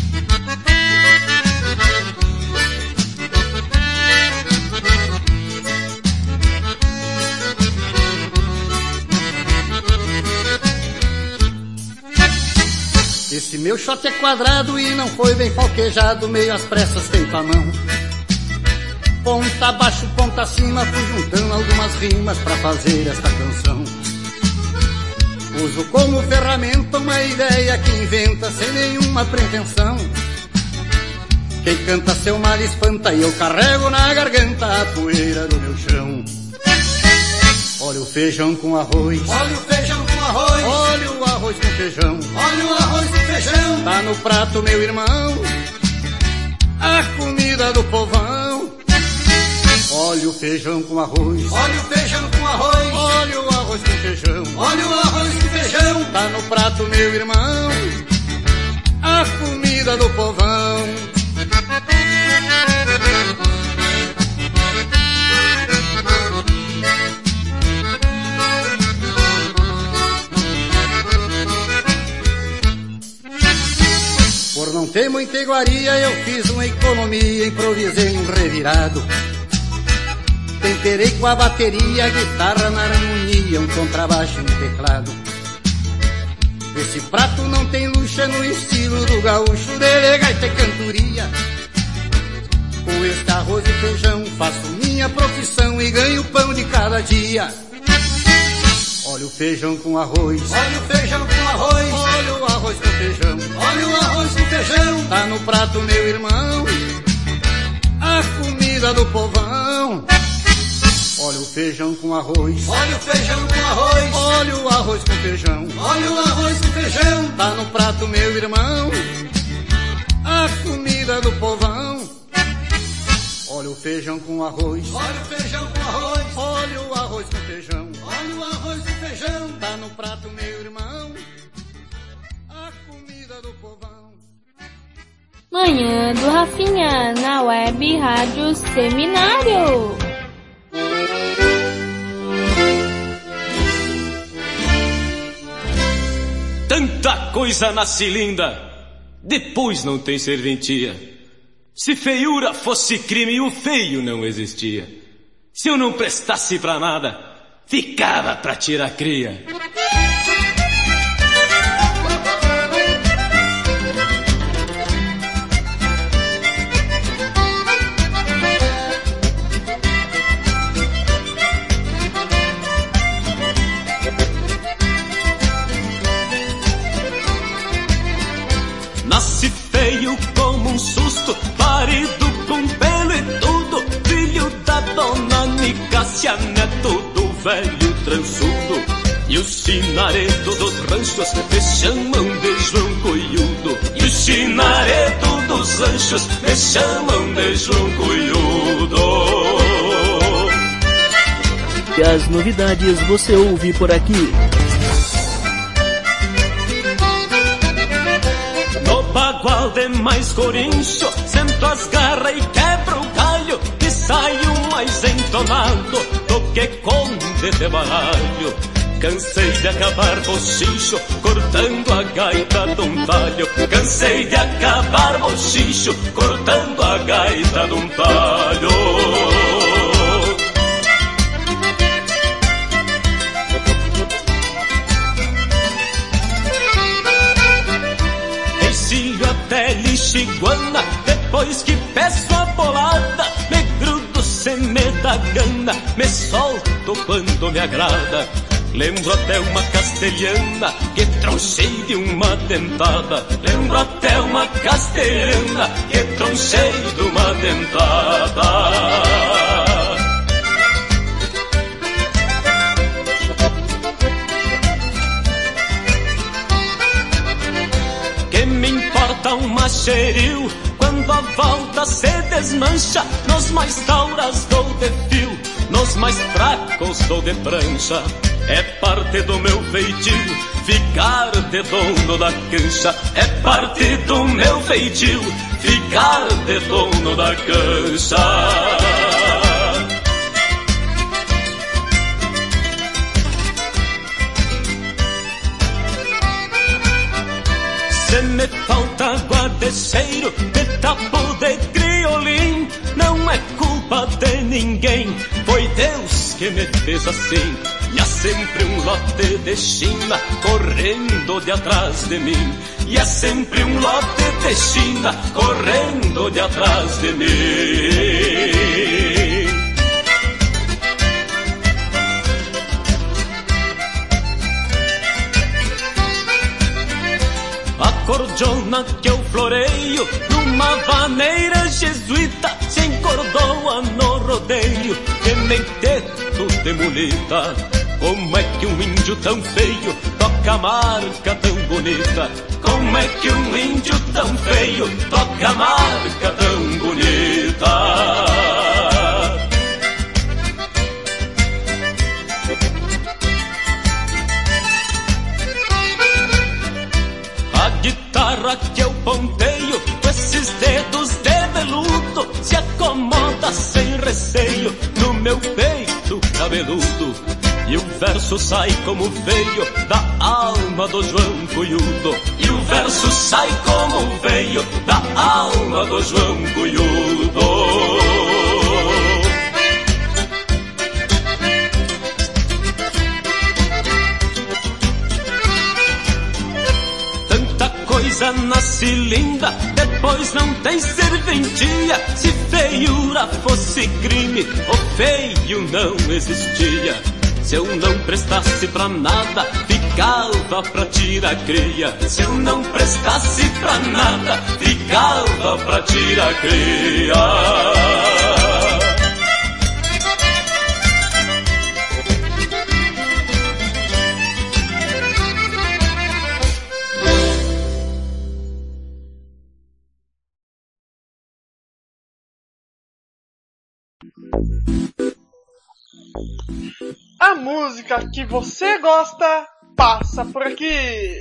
Esse meu shot é quadrado e não foi bem falquejado, meio às pressas feito à mão. Ponta abaixo, ponta acima, fui juntando algumas rimas pra fazer esta canção. Uso como ferramenta uma ideia que inventa sem nenhuma pretensão. Quem canta seu mal espanta e eu carrego na garganta a poeira do meu chão. Olha o feijão com arroz, olha o feijão com arroz, olha o arroz com feijão, olha o arroz com feijão. Tá no prato, meu irmão, a comida do povão. Olha o feijão com arroz, olha o feijão com arroz, olha o arroz com feijão, olha o arroz com feijão. Tá no prato, meu irmão, a comida do povão. Por não ter muita iguaria, eu fiz uma economia, improvisei um revirado. Temperei com a bateria, a guitarra na harmonia, um contrabaixo e um teclado. Esse prato não tem luxo, é no estilo do gaúcho, dele gaita e cantoria. Com este arroz e feijão faço minha profissão e ganho pão de cada dia. Olha o feijão com arroz, olha o feijão com arroz, olha o arroz com feijão, olha o arroz com feijão. Tá no prato, meu irmão, a comida do povão. Olha o feijão com arroz, olha o feijão com arroz, olha o arroz com feijão, olha o arroz com feijão. Tá no prato, meu irmão, a comida do povão. Olha o feijão com arroz, olha o feijão com arroz, olha o arroz com feijão, olha o arroz com feijão. Tá no prato, meu irmão, a comida do povão. Manhã do Rafinha, na web Rádio Seminário. Tanta coisa nasce linda, depois não tem serventia. Se feiura fosse crime, o feio não existia. Se eu não prestasse pra nada, ficava pra tirar cria. Nasce feio como um susto, parido com pelo e tudo, filho da dona Nicácia, neto do velho transudo. E o chinaredo dos ranchos me chamam de João Coiudo. E o chinaredo dos ranchos me chamam de João Coiudo. E as novidades você ouve por aqui. Bagual de mais corincho, sento as garras e quebro o galho, e saio mais entonado do que conde de baralho. Cansei de acabar bochicho, cortando a gaita de um talho. Cansei de acabar bochicho, cortando a gaita de um talho. Até Lixiguana, depois que da gana, me solto quando me agrada. Lembro até uma castelhana que tronchei de uma dentada. Lembro até uma castelhana que tronchei de uma dentada. Que me importa um macheril quando a volta se desmancha? Nos mais tauras dou de fio, nos mais fracos dou de prancha. É parte do meu feitio ficar de dono da cancha. É parte do meu feitio ficar de dono da cancha. Se me falta guardecheiro de tapo de criolim, não é culpa de ninguém, foi Deus que me fez assim. E há sempre um lote de China correndo de atrás de mim. E há sempre um lote de China correndo de atrás de mim. A cordiona que eu floreio numa vaneira jesuíta se encordoa no rodeio, que nem teto de mulita. Como é que um índio tão feio toca marca tão bonita? Como é que um índio tão feio toca marca tão bonita? A guitarra que eu ponteio com esses dedos de veludo se acomoda sem receio no meu peito cabeludo. E o verso sai como veio da alma do João Cunhudo. E o verso sai como veio da alma do João Cunhudo. Tanta coisa nasce linda, depois não tem serventia. Se feiura fosse crime, o feio não existia. Se eu não prestasse pra nada, ficava pra tirar cria. Se eu não prestasse pra nada, ficava pra tirar cria. A música que você gosta passa por aqui.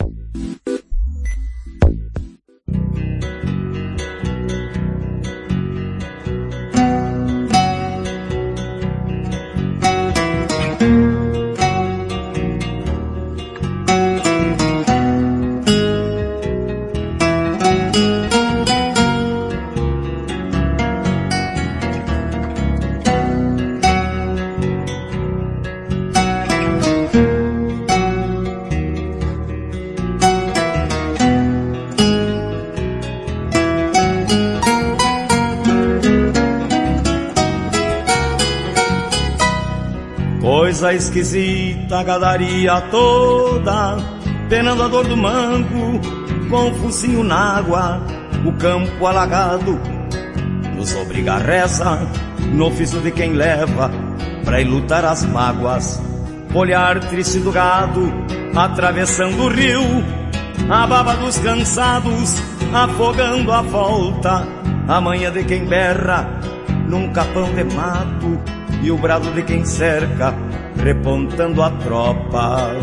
Coisa esquisita, a gadaria toda, penando a dor do mango, com o focinho na água, o campo alagado, nos obriga a reza, no ofício de quem leva, pra ir lutar as mágoas, olhar triste do gado, atravessando o rio, a baba dos cansados, afogando a volta, a manha de quem berra, num capão de mato, e o brado de quem cerca, repontando a tropa.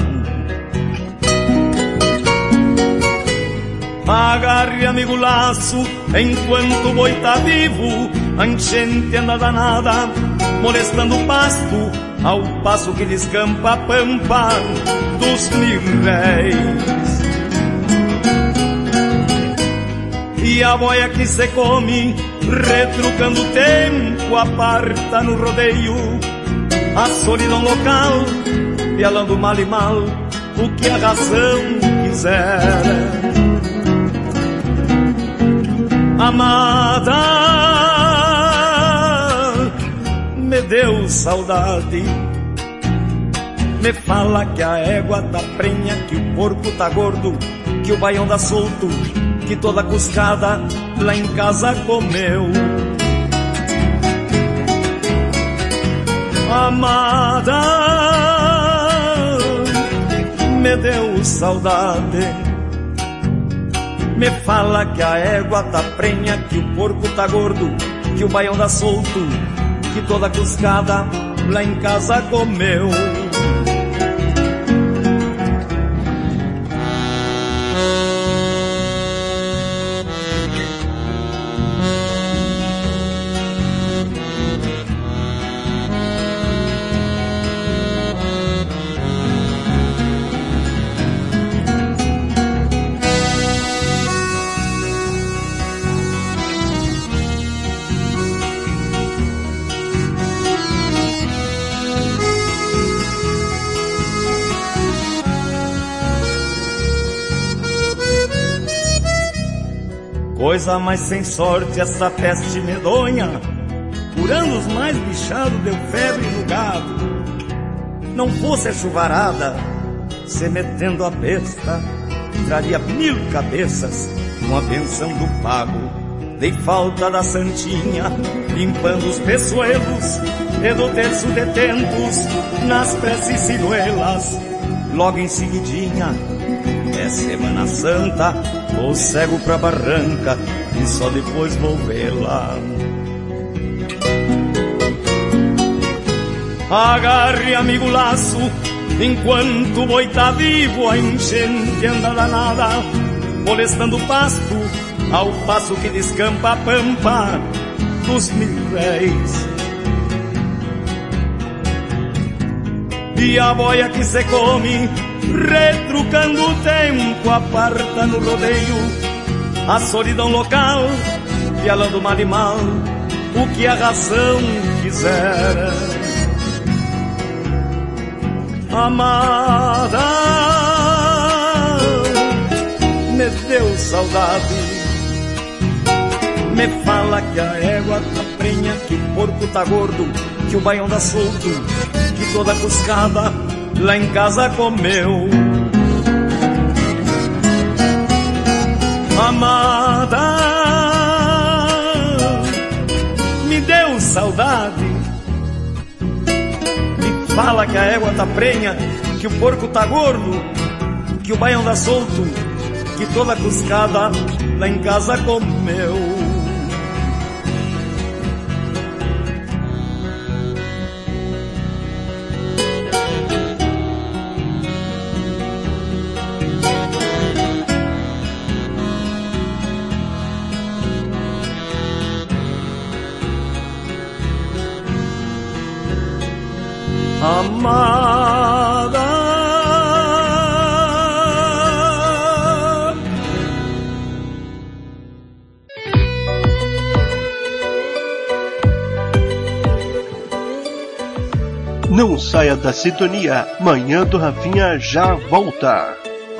Agarre, amigo, laço, enquanto o boi tá vivo, a enchente anda danada, molestando o pasto, ao passo que descampa a pampa dos mil réis. E a boia que se come, retrucando o tempo, aparta no rodeio a solidão local, pialando mal e mal o que a razão quiser. Amada, me deu saudade. Me fala que a égua tá prenha, que o porco tá gordo, que o baião tá solto, que toda cuscada lá em casa comeu. Amada, me deu saudade. Me fala que a égua tá prenha, que o porco tá gordo, que o baião tá solto, que toda cuscada lá em casa comeu. Coisa mais sem sorte essa peste medonha, por anos mais bichado deu febre no gado. Não fosse a chuvarada, se metendo a besta, traria mil cabeças com a benção do pago. Dei falta da santinha, limpando os peçoelos, e do terço de tentos, nas preces sinuelas. Logo em seguidinha, é Semana Santa, vou cego pra barranca e só depois vou vê-la. Agarre, amigo, laço, enquanto o boi tá vivo, a enchente anda danada, molestando o pasto, ao passo que descampa a pampa dos mil réis. E a boia que se come, retrucando o tempo, aparta no rodeio a solidão local, pialando mal e mal o que a razão quiser. Amada, me deu saudade. Me fala que a égua tá prenha, que o porco tá gordo, que o baião tá solto, que toda cuscada lá em casa comeu. Amada, me deu saudade. Me fala que a égua tá prenha, que o porco tá gordo, que o baião tá solto, que toda cuscada lá em casa comeu. Amada, não saia da sintonia, Manhã do Rafinha já volta.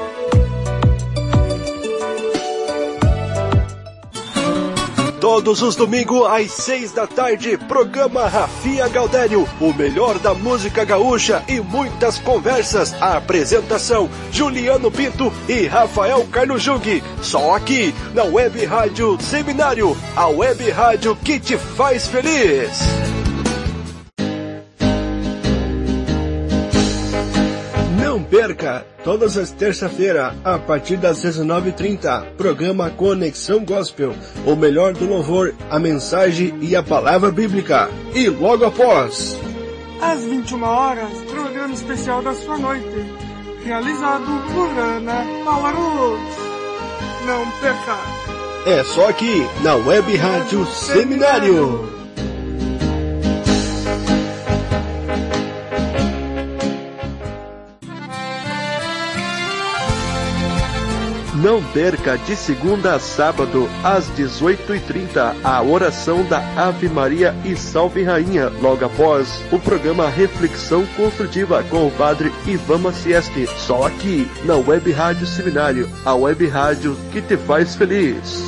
Todos os domingos às seis da tarde, programa Rafinha Gaudério, o melhor da música gaúcha e muitas conversas. A apresentação, Juliano Pinto e Rafael Carlos Jung. Só aqui, na Web Rádio Seminário, a Web Rádio que te faz feliz. Não perca, todas as terças-feiras, a partir das dezenove e trinta, programa Conexão Gospel, o melhor do louvor, a mensagem e a palavra bíblica. E logo após, às vinte e uma horas, programa especial da sua noite, realizado por Ana Paula. Não perca. É só aqui, na Web Rádio Seminário. Não perca, de segunda a sábado, às dezoito e trinta, a oração da Ave Maria e Salve Rainha. Logo após, o programa Reflexão Construtiva com o padre Ivan Macieste. Só aqui, na Web Rádio Seminário, a Web Rádio que te faz feliz.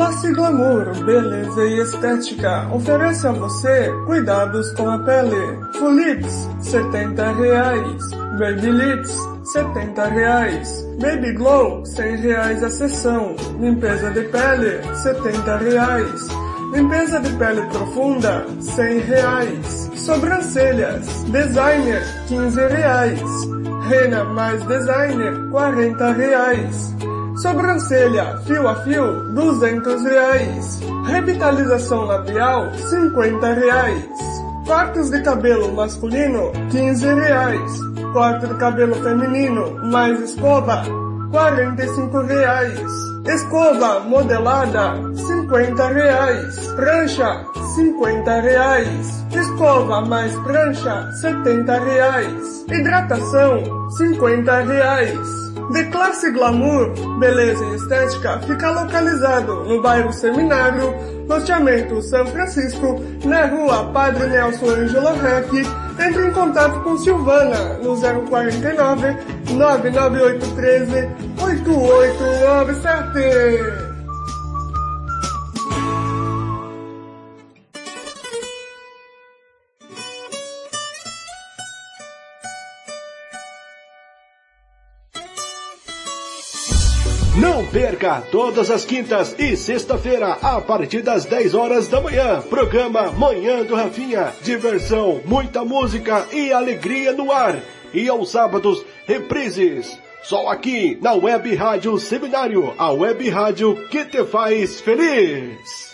Classe Glamour, beleza e estética, oferece a você cuidados com a pele. Full Lips, setenta reais. Baby Lips, setenta reais. Baby Glow, cem reais a sessão. Limpeza de pele, setenta reais. Limpeza de pele profunda, cem reais. Sobrancelhas, designer, quinze reais. Rena mais designer, quarenta reais. Sobrancelha, fio a fio, duzentos reais. Revitalização labial, cinquenta reais. Cortes de cabelo masculino, quinze reais. Corte de cabelo feminino, mais escova, quarenta e cinco reais. Escova modelada, cinquenta reais. Prancha, cinquenta reais. Escova mais prancha, setenta reais. Hidratação, cinquenta reais. De Classe Glamour, beleza e estética, fica localizado no bairro Seminário, loteamento São Francisco, na rua Padre Nelson Ângelo Rec. Entre em contato com Silvana no zero quarenta e nove, nove nove oito um três, oito oito nove sete. Não perca todas as quintas e sexta-feira, a partir das dez horas da manhã, programa Manhã do Rafinha. Diversão, muita música e alegria no ar. E aos sábados, reprises. Só aqui na Web Rádio Seminário, a web rádio que te faz feliz.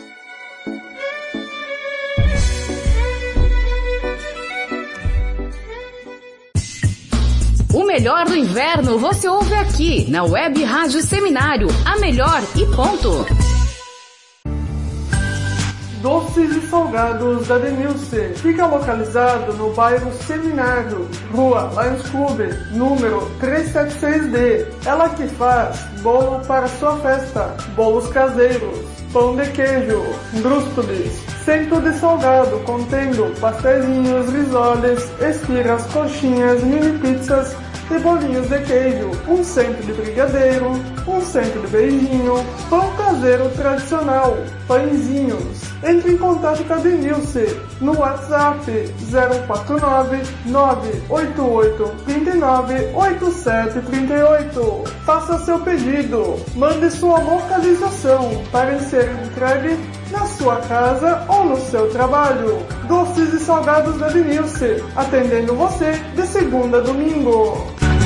O melhor do inverno você ouve aqui na Web Rádio Seminário, a melhor e ponto. Doces e salgados da Denilce. Fica localizado no bairro Seminário, Rua Lions Club, número trezentos e setenta e seis D. Ela que faz bolo para sua festa, bolos caseiros, pão de queijo, brústules, centro de salgado contendo pastelinhos, risoles, esfirras, coxinhas, mini pizzas e bolinhos de queijo, um centro de brigadeiro, um centro de beijinho, pão caseiro tradicional, pãezinhos. Entre em contato com a Denilce no WhatsApp zero quatro nove, nove oito oito, dois nove, oito sete três oito. Faça seu pedido, mande sua localização para ser entregue na sua casa ou no seu trabalho. Doces e salgados da Denilce, atendendo você de segunda a domingo.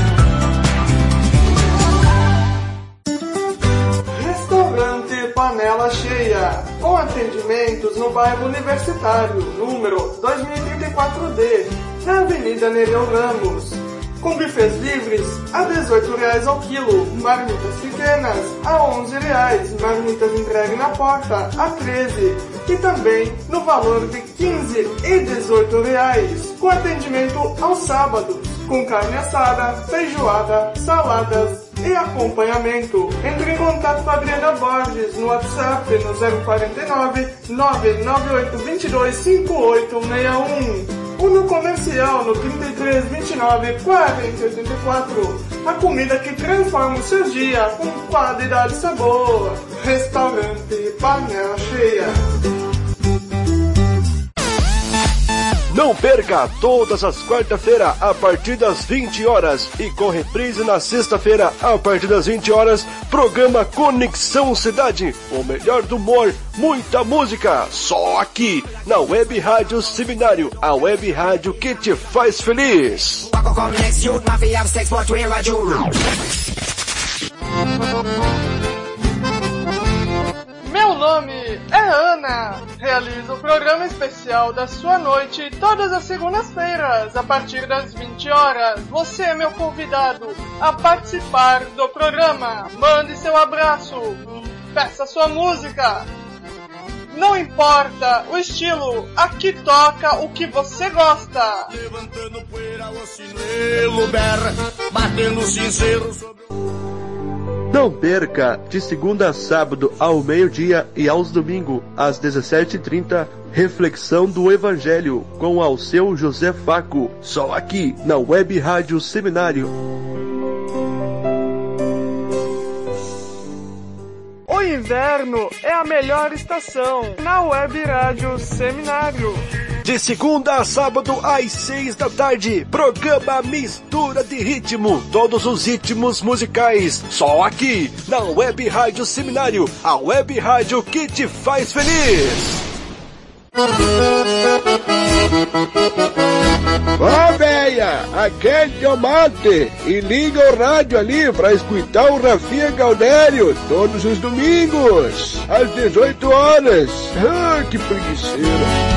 Restaurante Panela Cheia, com atendimentos no bairro Universitário, número dois mil e trinta e quatro D, na Avenida Nereu Ramos. Com bufês livres a dezoito reais ao quilo, marmitas pequenas a onze reais, marmitas entregue na porta a treze e também no valor de quinze e dezoito reais, com atendimento aos sábados, com carne assada, feijoada, saladas e acompanhamento. Entre em contato com a Adriana Borges no WhatsApp no zero quarenta e nove, nove nove oito dois dois cinco oito seis um. Ou no comercial no trinta e três, vinte e nove, quarenta, oitenta e quatro. A comida que transforma o seu dia com qualidade e sabor. Restaurante Panela Cheia. Não perca todas as quarta-feiras a partir das vinte horas e com reprise na sexta-feira a partir das vinte horas, programa Conexão Cidade, o melhor do humor, muita música, só aqui na Web Rádio Seminário, a web rádio que te faz feliz. Meu nome é Ana. Realizo o programa especial da sua noite todas as segundas-feiras, a partir das vinte horas. Você é meu convidado a participar do programa. Mande seu abraço, peça sua música. Não importa o estilo, aqui toca o que você gosta. Levantando poeira, o sinelo berra, batendo sincero sobre o... Não perca, de segunda a sábado ao meio-dia e aos domingos às dezessete e trinta, Reflexão do Evangelho com Alceu José Faco, só aqui na Web Rádio Seminário. O inverno é a melhor estação, na Web Rádio Seminário. De segunda a sábado, às seis da tarde, programa Mistura de Ritmo. Todos os ritmos musicais, só aqui, na Web Rádio Seminário, a Web Rádio que te faz feliz. Ó, véia, aquele o mate e liga o rádio ali pra escutar o Rafinha Gaudério todos os domingos, às dezoito horas. Ah, que preguiceira.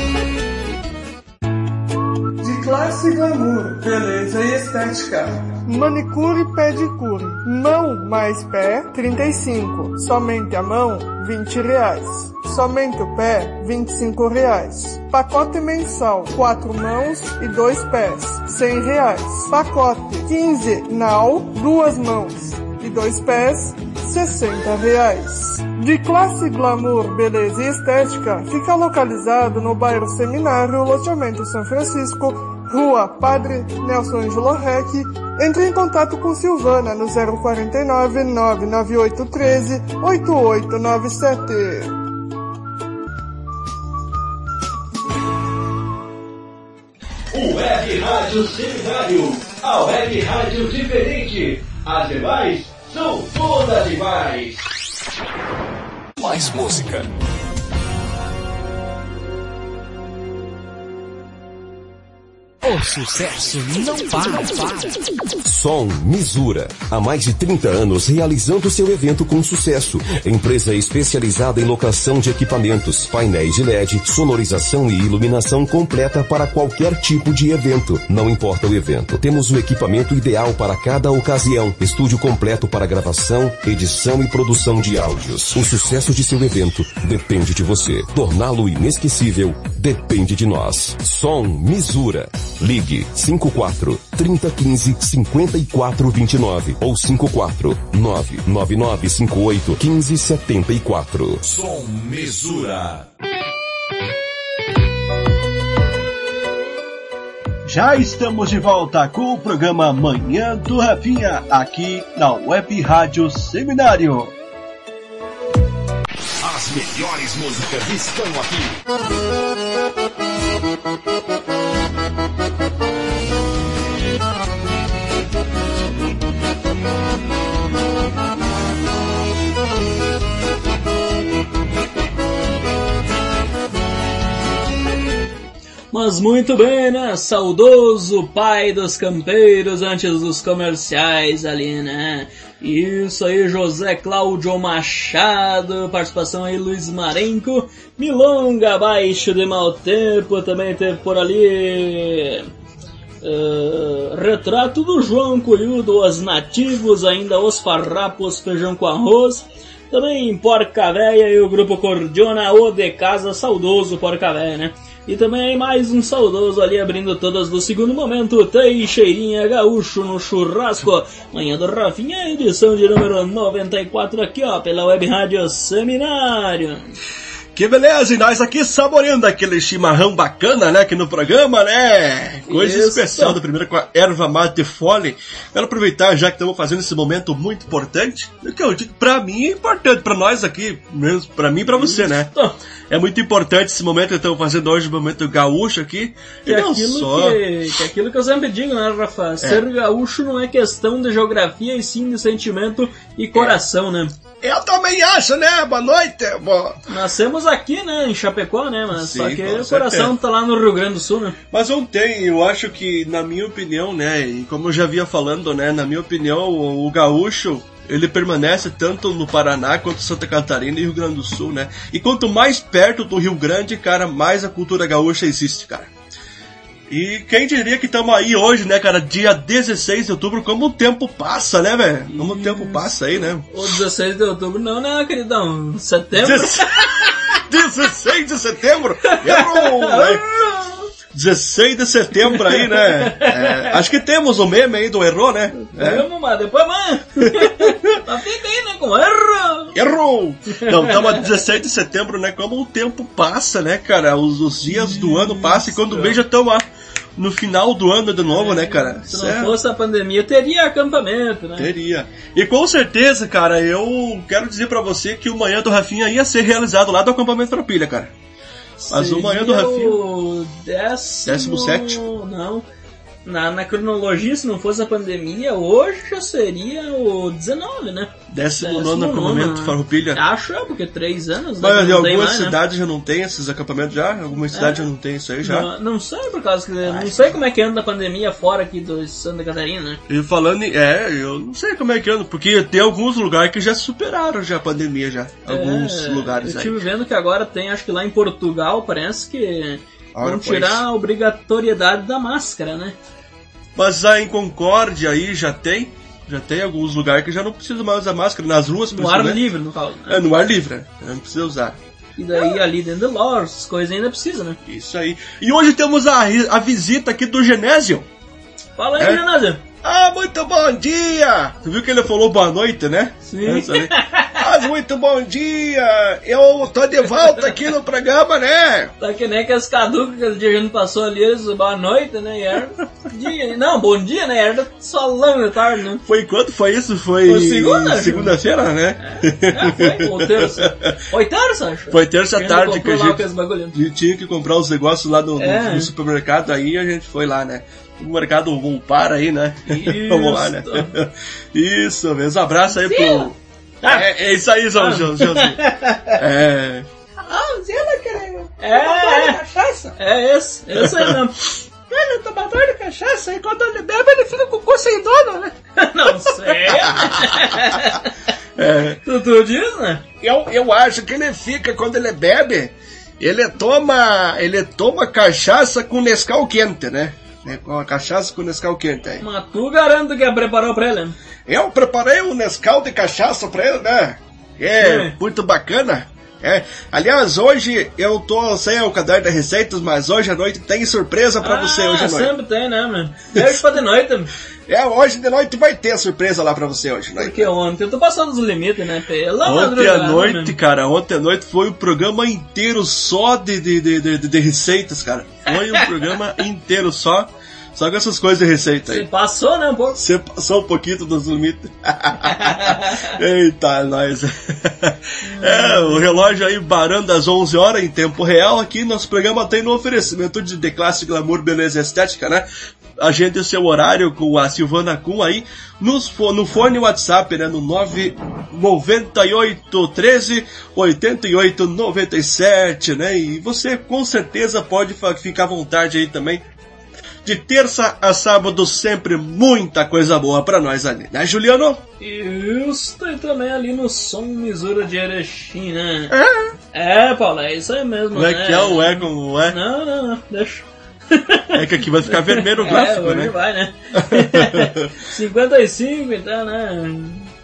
Classe Glamour, beleza e estética. Manicure e pedicure. Mão mais pé, trinta e cinco. Somente a mão, vinte reais. Somente o pé, vinte e cinco reais. Pacote mensal, quatro mãos e dois pés, cem reais. Pacote quinze nau, duas mãos e dois pés, sessenta reais. De Classe Glamour, beleza e estética, fica localizado no bairro Seminário, loteamento São Francisco, Rua Padre Nelson Angelo Rec. Entre em contato com Silvana no zero quarenta e nove, nove nove oito um três, oito oito nove sete. O Web Rádio Seminário, a Web Rádio diferente. As demais são todas iguais. Mais música. O sucesso não para, para. Som Misura. Há mais de trinta anos realizando seu evento com sucesso. Empresa especializada em locação de equipamentos, painéis de L E D, sonorização e iluminação completa para qualquer tipo de evento. Não importa o evento. Temos o equipamento ideal para cada ocasião. Estúdio completo para gravação, edição e produção de áudios. O sucesso de seu evento depende de você. Torná-lo inesquecível depende de nós. Som Misura. Ligue cinco quatro, trinta, quinze, cinquenta e quatro, vinte e nove ou cinco quatro, nove nove nove cinco oito, quinze, setenta e quatro. Som Misura. Já estamos de volta com o programa Manhã do Rafinha, aqui na Web Rádio Seminário. As melhores músicas estão aqui. Mas muito bem, né? Saudoso pai dos campeiros antes dos comerciais ali, né? Isso aí, José Cláudio Machado, participação aí, Luiz Marenco, Milonga Abaixo de Mau Tempo, também teve por ali... Uh, retrato do João Curiudo, Os Nativos, ainda Os Farrapos, Feijão com Arroz, também Porca Véia e o grupo Cordiona, O de Casa, saudoso Porca Véia, né? E também mais um saudoso ali abrindo todas do segundo momento, Teixeirinha Gaúcho no Churrasco, Manhã do Rafinha, edição de número noventa e quatro aqui ó, pela Web Rádio Seminário. Que beleza, e nós aqui saboreando aquele chimarrão bacana, né, aqui no programa, né? Coisa Isso. especial da primeira com a erva mate Foley. Quero aproveitar, já que estamos fazendo esse momento muito importante, que eu digo, pra mim é importante, pra nós aqui, mesmo pra mim e pra você, né? É muito importante esse momento que estamos fazendo hoje, o momento gaúcho aqui. Que, e não aquilo só... que, que aquilo que eu sempre digo, né, Rafa? É. Ser gaúcho não é questão de geografia, e sim de sentimento e coração, é. né? Eu também acho, né? Boa noite. Boa... Nascemos aqui, né? Em Chapecó, né? Mas Sim, só que o certeza. coração tá lá no Rio Grande do Sul, né? Mas ontem, eu acho que, na minha opinião, né? E como eu já vinha falando, né? Na minha opinião, o, o gaúcho, ele permanece tanto no Paraná quanto Santa Catarina e Rio Grande do Sul, né? E quanto mais perto do Rio Grande, cara, mais a cultura gaúcha existe, cara. E quem diria que estamos aí hoje, né, cara, dia dezesseis de outubro, como o tempo passa, né, velho? Como o tempo passa aí, né? O dezesseis de outubro não, né, queridão? Setembro? dezesseis de setembro? Errou, né? dezesseis de setembro aí, né? É, acho que temos o meme aí do errou, né? Temos, é. mas depois, mano. Tá bem, né? Com erro. Errou! Não, estamos a dezesseis de setembro, né? Como o tempo passa, né, cara? Os, os dias do ano passam e quando vem já estamos lá. no final do ano de novo, é, né, cara? Se não certo? fosse a pandemia, teria acampamento, né? Teria. E com certeza, cara, eu quero dizer pra você que o Manhã do Rafinha ia ser realizado lá do acampamento Farroupilha, cara. Mas seria o Manhã do Rafinha... o décimo... décimo sétimo? Não... Na, na cronologia, se não fosse a pandemia, hoje já seria o dezenove, né? décimo nono acampamento Farroupilha. Acho, é, porque três anos. Mas né, em algumas mais, cidades né? já não tem esses acampamentos já? Algumas cidades é. já não tem isso aí já? Não, não sei, por causa que... Não sei como é que anda a pandemia fora aqui do Santa Catarina, né? E falando em... É, eu não sei como é que anda, porque tem alguns lugares que já superaram já a pandemia já. Alguns é, lugares eu aí. Eu estive vendo que agora tem, acho que lá em Portugal, parece que Ora, vão tirar pois. a obrigatoriedade da máscara, né? Mas aí em Concórdia aí já tem, já tem alguns lugares que já não precisa mais usar máscara, nas ruas no ar livre, no caso. Né? É, no ar livre, né? Não precisa usar. E daí ali dentro de loja, essas coisas ainda precisa, né? Isso aí. E hoje temos a, a visita aqui do Genésio. Fala aí, é? Genésio. Ah, muito bom dia! Tu viu que ele falou boa noite, né? Sim. Ah, muito bom dia! Eu tô de volta aqui no programa, né? Tá que nem que as caducas que o dia a gente passou ali, eles, boa noite, né? E era dia, não, bom dia, né? Era solão de tarde, né? Foi quando foi isso? Foi, foi segunda? Segunda-feira, né? É, é, foi, ou terça. Foi terça, acho. Foi terça tarde que a gente, a gente tinha que comprar os negócios lá no, é. no, no supermercado, aí a gente foi lá, né? O mercado Volpar aí, né? Vamos lá, né? Isso mesmo. Abraço aí Sim. pro... Ah. É, é isso aí, João. Ah. É... Ah, o Zila, querido. É, é. Cachaça. É esse. Esse aí mesmo. Ele é tomador de cachaça e quando ele bebe ele fica com o cu sem dono, né? Não sei. É. Tu, tu diz, né? Eu, eu acho que ele fica, quando ele bebe, ele toma, ele toma cachaça com Nescau quente, né? Com a cachaça com Nescau quente aí. Mas tu garanto que preparou pra ele? Eu preparei um Nescau de cachaça pra ele, né? É, é. muito bacana. É. Aliás, hoje eu tô sem o caderno de receitas, mas hoje à noite tem surpresa pra ah, você hoje à noite. sempre tem, né, mano? Hoje pra de noite. É, hoje de noite vai ter surpresa lá pra você hoje, né? Porque ontem eu tô passando os limites, né? Pela ontem à noite, né, cara, ontem à noite foi um programa inteiro só de, de, de, de, de receitas, cara. Foi um programa inteiro só. Só com essas coisas de receita aí. Você passou, né, um pouco? Você passou um pouquinho dos limites. Eita, nós. É, o relógio aí barando às onze horas em tempo real. Aqui nosso programa tem no oferecimento de The Classic Glamour Beleza Estética, né? Agende o seu horário com a Silvana Kuhn aí nos, no fone WhatsApp, né? No nove nove oito um três oito oito nove sete, né? E você com certeza pode ficar à vontade aí também. De terça a sábado, sempre muita coisa boa pra nós ali, né, Juliano? Isso, e também ali no Som Misura de Erechim, né? É? É, Paulo, é isso aí mesmo, Como é né? que é o é como é? Não, não, não, deixa. É que aqui vai ficar vermelho o gráfico, é, né? vai, né? cinquenta e cinco, então, né?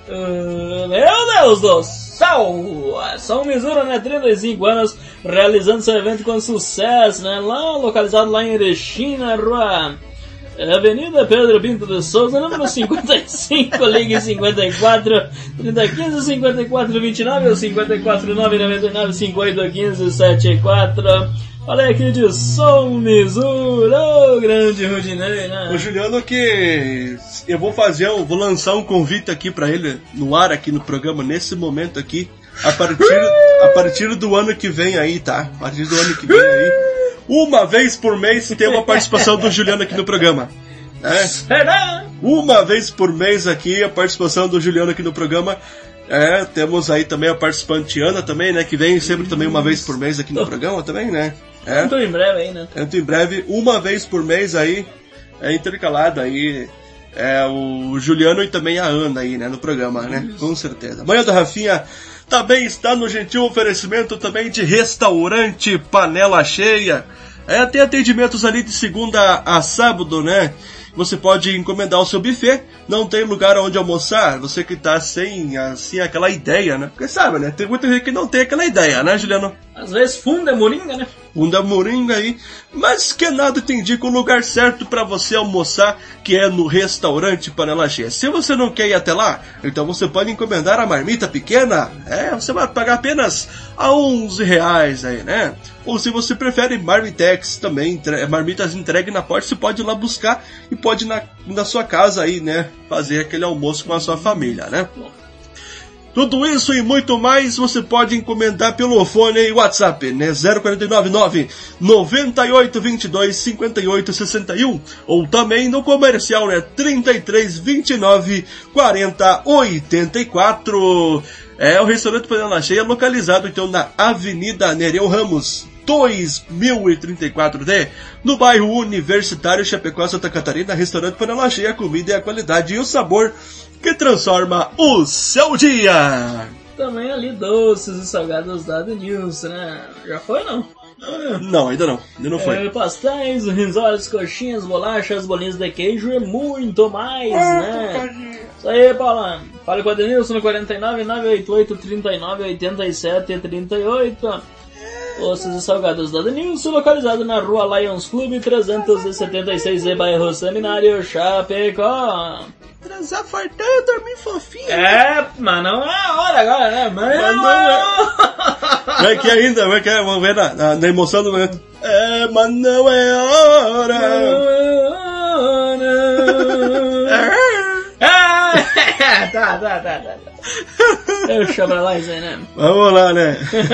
Uh, meu Deus do céu! São Misura, né? trinta e cinco anos, realizando seu evento com sucesso, né? Lá, localizado lá em Erechim, na rua Avenida Pedro Pinto de Souza, número cinquenta e cinco, ligue cinquenta e quatro, trinta e quinze, cinquenta e quatro, vinte e nove ou cinquenta e quatro, nove noventa e nove, cinquenta e oito, quinze, setenta e quatro. Olha aqui de Som Misura, o grande Rudinei, né? O Juliano que eu vou fazer, eu vou lançar um convite aqui pra ele no ar aqui no programa, nesse momento aqui, a partir, a partir do ano que vem aí, tá? A partir do ano que vem aí, uma vez por mês tem uma participação do Juliano aqui no programa. Né? Uma vez por mês aqui a participação do Juliano aqui no programa. É, temos aí também a participante Ana também, né? Que vem sempre também uma vez por mês aqui no programa também, né? É. Muito em breve aí, né? Muito em breve, uma vez por mês aí, é intercalado aí, é, o Juliano e também a Ana aí, né? No programa, né? Isso. Com certeza. Manhã da Rafinha também está no gentil oferecimento também de restaurante Panela Cheia. É, tem atendimentos ali de segunda a sábado, né? Você pode encomendar o seu buffet, não tem lugar onde almoçar, você que tá sem, assim, aquela ideia, né? Porque sabe, né? Tem muita gente que não tem aquela ideia, né, Juliano? Às vezes funda moringa, né? Funda moringa aí, mas que nada te indica o lugar certo para você almoçar, que é no restaurante Panela Cheia. Se você não quer ir até lá, então você pode encomendar a marmita pequena, é, você vai pagar apenas a onze reais aí, né? ou se você prefere Marmitex também, entre... marmitas entregue na porta, você pode ir lá buscar e pode ir na, na sua casa aí, né, fazer aquele almoço com a sua família, né? Tudo isso e muito mais você pode encomendar pelo fone e WhatsApp, né? zero quatro nove nove, nove oito dois dois, cinco oito seis um ou também no comercial, né? trinta e três, vinte e nove, quarenta, oitenta e quatro. É o restaurante Panela Cheia, localizado então na Avenida Nereu Ramos, dois mil e trinta e quatro D, no bairro Universitário, Chapecó, Santa Catarina. Restaurante Panela Cheia, a comida e a qualidade e o sabor que transforma o seu dia. Também ali doces e salgados da Denilson, né? Já foi, não? Não, ainda não. Ainda não foi. É, pastéis, risoles, coxinhas, bolachas, bolinhos de queijo e muito mais, ah, né? Isso aí, Paula. Fale com a Denilson no quarenta e nove, nove oito oito, trinta e nove, oitenta e sete, trinta e oito. Doces e salgados da Denilson, localizado na rua Lions Club, trezentos e setenta e seis, bairro Seminário, Chapecó. Transar fartando, dormir fofinho. É, mas não é a hora agora, né? Mas, mas não é. Vai que ainda, vai que vamos ver na, na, na emoção do momento. É, mas não é a hora. Não é a hora. É, tá, tá, tá, tá. Eu chamo lá isso aí, né? Vamos lá, né?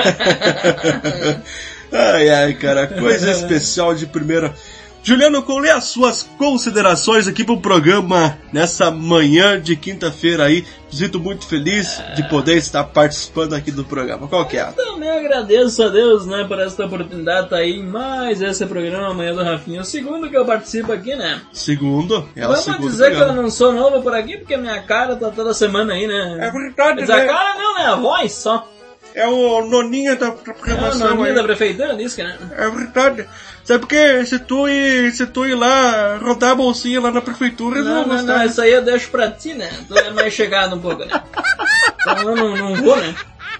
Ai, ai, cara, coisa especial de primeira. Juliano, qual é as suas considerações aqui pro programa nessa manhã de quinta-feira aí? Me sinto muito feliz de poder estar participando aqui do programa. Qual que é? Eu também agradeço a Deus, né, por esta oportunidade tá aí em mais esse programa Manhã do Rafinha. O segundo que eu participo aqui, né? Segundo? É Vamos o segundo dizer programa. Que eu não sou novo por aqui, porque minha cara tá toda semana aí, né? É verdade, Mas né? a cara não, né? A voz só. É o noninho da programação. É o noninho aí. da prefeitura, disse que, né? É verdade. Sabe por quê? Se tu ir, se tu ir lá rodar a bolsinha lá na prefeitura, não, não, não, não, isso aí eu deixo pra ti, né? Tu é mais chegado um pouco, né? Então eu não, não vou, né?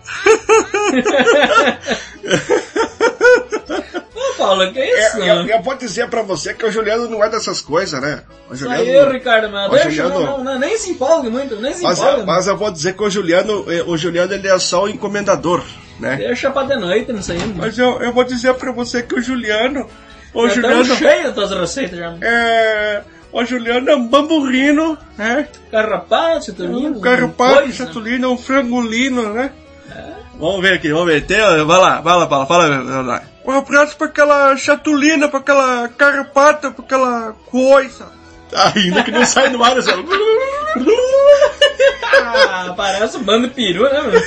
Ô, Paulo, que é isso? É, eu, eu vou dizer pra você que o Juliano não é dessas coisas, né? O Juliano, isso aí, Ricardo, mas deixa, Juliano, não, não, nem se empolgue muito, nem se mas, empolgue. Mas eu vou dizer que o Juliano, o Juliano ele é só o encomendador, né? Deixa pra de noite, não sei. Mas eu, eu vou dizer pra você que o Juliano... O já Juliano cheio das tuas receitas já. É... O Juliano é um bamburrino, né? Carrapato, chatulino. Um carrapato, chatulino, um frangolino, né? É. Vamos ver aqui, vamos ver. Tem, vai lá, vai lá, fala, fala, fala. Um abraço pra aquela chatulina, pra aquela carrapata, pra aquela coisa. Ainda que não sai no ar, assim. Ah, parece um bando de peru, né, mano?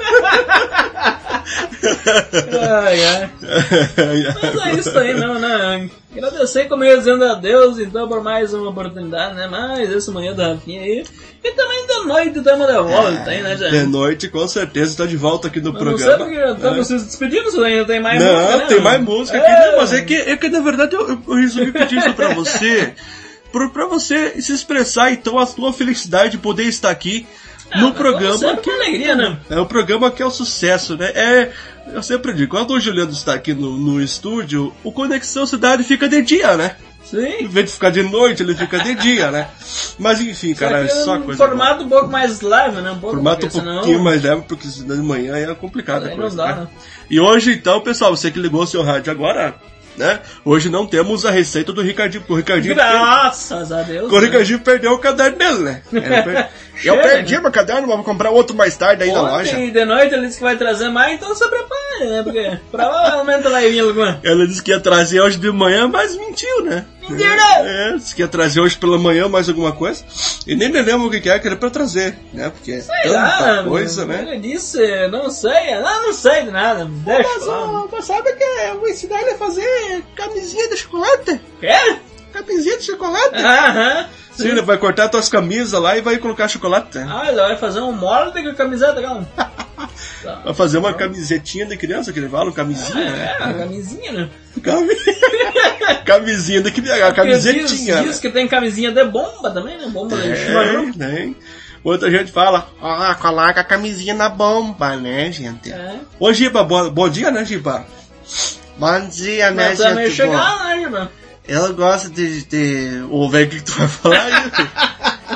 Ai, ai. Mas é isso aí, não, né? Agradecer, como eu ia dizendo a Deus, então, por mais uma oportunidade, né? Mais essa manhã da Rafinha aí. E também de noite estamos de volta, hein, né, gente? De noite, com certeza, está de volta aqui no mas programa. Não sei porque estamos é. se despedindo, se ainda tem mais não, música, né? Não, tem mais música aqui, é. Mas é que, é que na verdade eu, eu resolvi pedir isso pra você. Pra você se expressar, então, a sua felicidade de poder estar aqui no ah, programa. Que alegria, né? É o programa que é o sucesso, né? É, eu sempre digo, quando o Juliano está aqui no, no estúdio, o Conexão Cidade fica de dia, né? Sim. Em vez de ficar de noite, ele fica de dia, né? Mas enfim, cara, é só um coisa. Formato boa. Um pouco mais leve, né? Um pouco formato um senão... pouquinho mais leve, porque de manhã é complicado a coisa, não dá, né? né? E hoje, então, pessoal, você que ligou o seu rádio agora, né? Hoje não temos a receita do Ricardinho, porque o Ricardinho... Graças a Deus! O né? Ricardinho perdeu o caderno dele, né? Per... eu perdi meu caderno, vamos comprar outro mais tarde aí Ontem, na loja. E de noite ele disse que vai trazer mais, então se prepare, né? Porque provavelmente ela ia vir alguma. Ela disse que ia trazer hoje de manhã, mas mentiu, né? Mentira! É, disse que ia trazer hoje pela manhã mais alguma coisa. E nem me lembro o que é que era pra trazer, né? Porque sei é tanta lá, coisa, né? Ele disse, não sei, não, não sei de nada. Deixa mas, ó, mas sabe que eu vou ensinar ele a fazer camisinha de chocolate? Quê? Camisinha de chocolate? Aham. Sim, ele vai cortar tuas camisas lá e vai colocar chocolate. Ah, ele vai fazer um molde com a camiseta, cara. Tá. Vai fazer uma camisetinha de criança, que ele fala, camisinha, é, né? É, uma camisinha, né? Cam... camisinha de criança, camisetinha. Diz, diz que tem camisinha de bomba também, né? Bomba de chimarrão. Tem. Muita gente fala, ó, oh, coloca a camisinha na bomba, né, gente? É. Ô, Giba, bom, bom dia, né, Giba? Bom dia, né, gente? Mas chegar, né, Giba? Ela gosta de... de... Ô, velho, o que tu vai falar aí?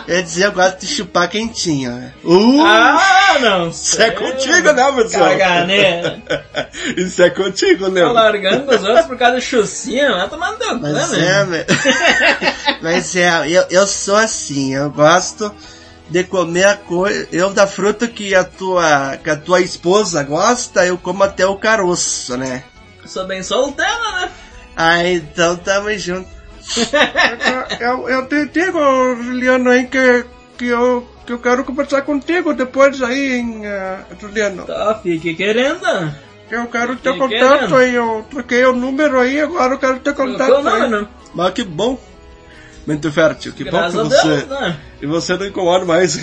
Eu ia dizer, eu gosto de chupar quentinho, né? Uh, ah, não. Isso é contigo, né, pessoal? Cagané. Isso é contigo, né? Tá largando os outros por causa de chucinha, vai tomando teu Mas cano, é, né? Mas é, eu, eu sou assim, eu gosto de comer a coisa. Eu da fruta que a tua, que a tua esposa gosta, eu como até o caroço, né? Sou bem solteira, né? Ah, então tamo junto. eu, eu te digo, Juliano, aí que, que, eu, que eu quero conversar contigo depois aí, hein, uh, Juliano. Tá, fique querendo. Eu quero ter contato querendo. Aí, eu troquei o número aí, agora eu quero ter contato aí. Não, não. Mas que bom. Mente fértil, que Graças bom que você... Deus, né? E você não incomoda mais.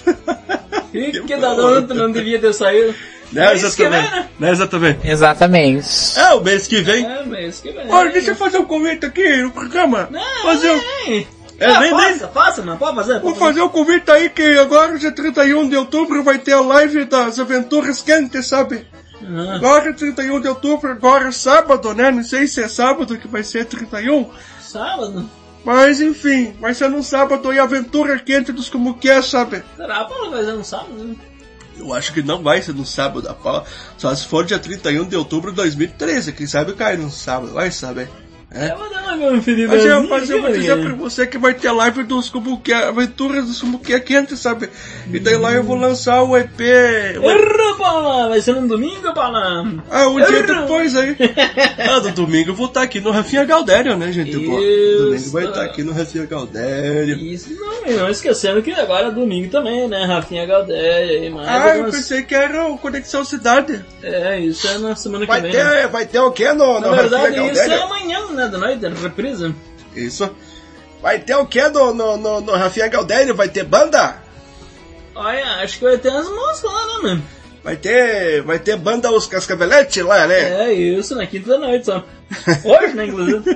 E que, que da dona não devia ter saído. Não, é exatamente. Vem, né? Não é exatamente. Exatamente. É, o mês que vem. É, o mês que vem. Olha, deixa eu fazer um convite aqui no programa. Não, fazer um... É, ah, vem, faça, vem. Faça, não, pode fazer. Pode Vou fazer. fazer um convite aí que agora, dia trinta e um de outubro, vai ter a live das aventuras quentes, sabe? Uhum. Agora, trinta e um de outubro, agora é sábado, né? Não sei se é sábado que vai ser trinta e um. Sábado? Mas, enfim, vai ser num sábado aí, aventura quente dos como que é, sabe? Será que vai ser num sábado, né? Eu acho que não vai ser no sábado, a Paula. Só se for dia trinta e um de outubro de dois mil e treze. Quem sabe cai no sábado, vai saber. É? Eu vou dar uma conferida. Mas eu, mas eu vou dizer pra você que vai ter a live dos como que é, aventuras dos como que é quente, sabe? E daí lá eu vou lançar o E P. O... Erra, Paula! Vai ser no domingo, Paula! Ah, um Erra. dia depois aí. Ah, no domingo eu vou estar aqui no Rafinha Galdério, né, gente? Pô, domingo vai estar aqui no Rafinha Galdério. Isso, não, não esquecendo que agora é domingo também, né? Rafinha Galdério. Mais ah, algumas... eu pensei que era o Conexão Cidade. É, isso é na semana vai que vem. Ter, né? Vai ter o quê no, no na verdade, Rafinha Galdério? Isso é amanhã, né? Da noite, reprisa. Isso. Vai ter o que no, no, no, no Rafinha Galdério? Vai ter banda? Olha, acho que vai ter umas músicas lá, né, mano? Vai ter, vai ter banda Os Cascaveletes lá, né? É isso, na quinta da noite só. Hoje, né, inclusive?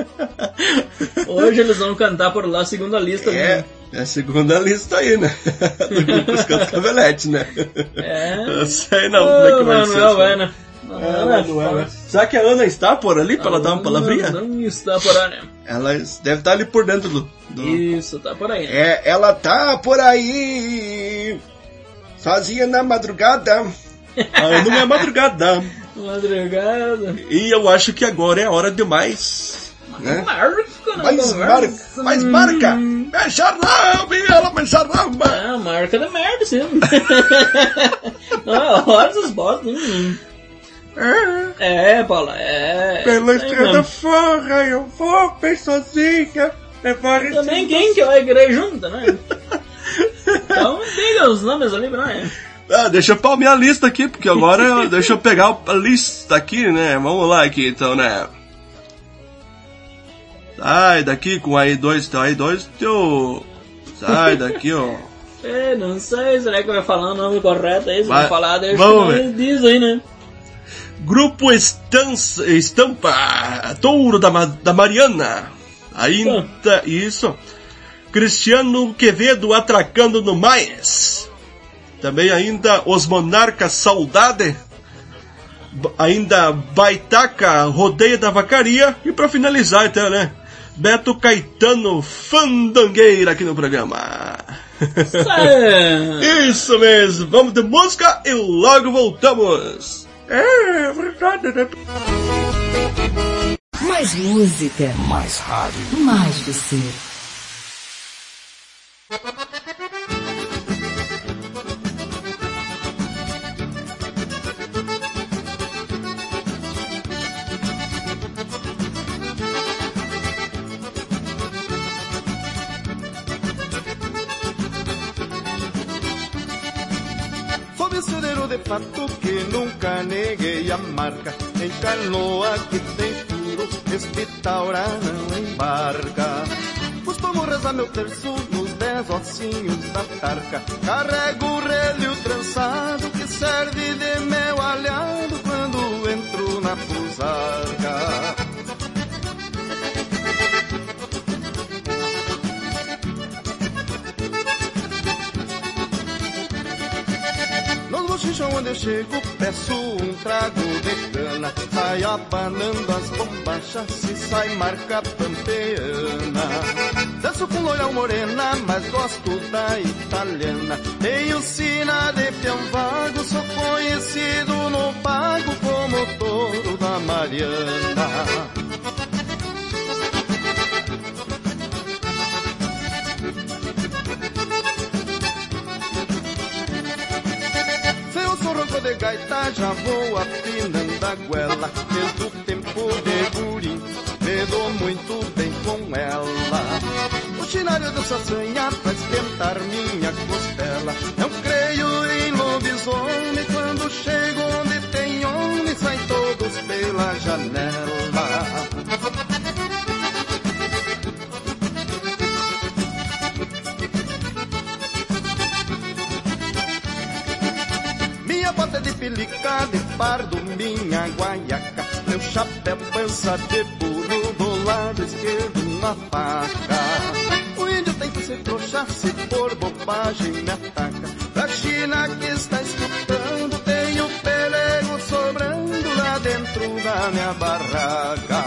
Hoje eles vão cantar por lá a segunda lista. É, né? é a segunda lista aí, né? Do grupo Os Cascaveletes, né? É. Eu sei não, como é que vai não, ser. Não, não, é, né? Não, é, não, não é, né? Será que a Ana está por ali pra ela dar uma palavrinha? Não, não está por ali. Ela deve estar ali por dentro do... do... Isso, tá por aí. É, ela tá por aí... Sozinha na madrugada. Ah, não é madrugada. Madrugada. E eu acho que agora é a hora demais. Né? Marca, mais marca, mais marca. Me charrame, ela me charrama. É, marca da merda, sim. Não é hora dos botas. É, Paula, é. Pela estrada fora, eu vou bem sozinha. Levar também quem que vai querer junto, né? Então diga os nomes ali pra nós. Ah, deixa eu pôr minha lista aqui, porque agora eu, deixa eu pegar a lista aqui, né? Vamos lá aqui, então, né? Sai daqui com aí dois, teu aí dois, teu... Sai daqui, ó. É, não sei, será que vai falar o nome correto aí? Se vai não falar, deixa vamos eu diz aí, né? Grupo Estança, Estampa, Touro da, da Mariana. Ainda, ah. isso... Cristiano Quevedo atracando no mais. Também ainda Os Monarcas Saudade. Ainda Baitaca Rodeio da Vacaria. E pra finalizar então, né? Beto Caetano Fandangueira aqui no programa. Isso mesmo. Vamos de música e logo voltamos. É, verdade, né? Mais música. Mais rádio. Mais você. Sou mistureiro de fato que nunca neguei a marca. Em canoa que tem furo, espitaura não embarca. Costumo rezar meu terço nos dez ossinhos da tarca. Carrego o relho trançado que serve de meu alhado quando entro na fusarca. Nos chão onde eu chego, peço um trago de cana. Sai abanando as bombachas, se sai marca pampeana. Danço com loirão morena, mas gosto da italiana. Tenho sina de peão vago, sou conhecido no pago como touro da Mariana. Ronco de gaita, já vou afinando a goela. Desde o tempo de guri, me dou muito bem com ela. O chinário do saçanha pra esquentar minha costela. Não creio em lobisomem, quando chego onde tem homem, saem todos pela janela. Minha bota de pelica, de pardo, minha guaiaca. Meu chapéu pança de burro, do lado esquerdo uma faca. O índio tem que ser trouxa, se for bobagem me ataca. Pra China que está escutando, tem o pelego sobrando lá dentro da minha barraca.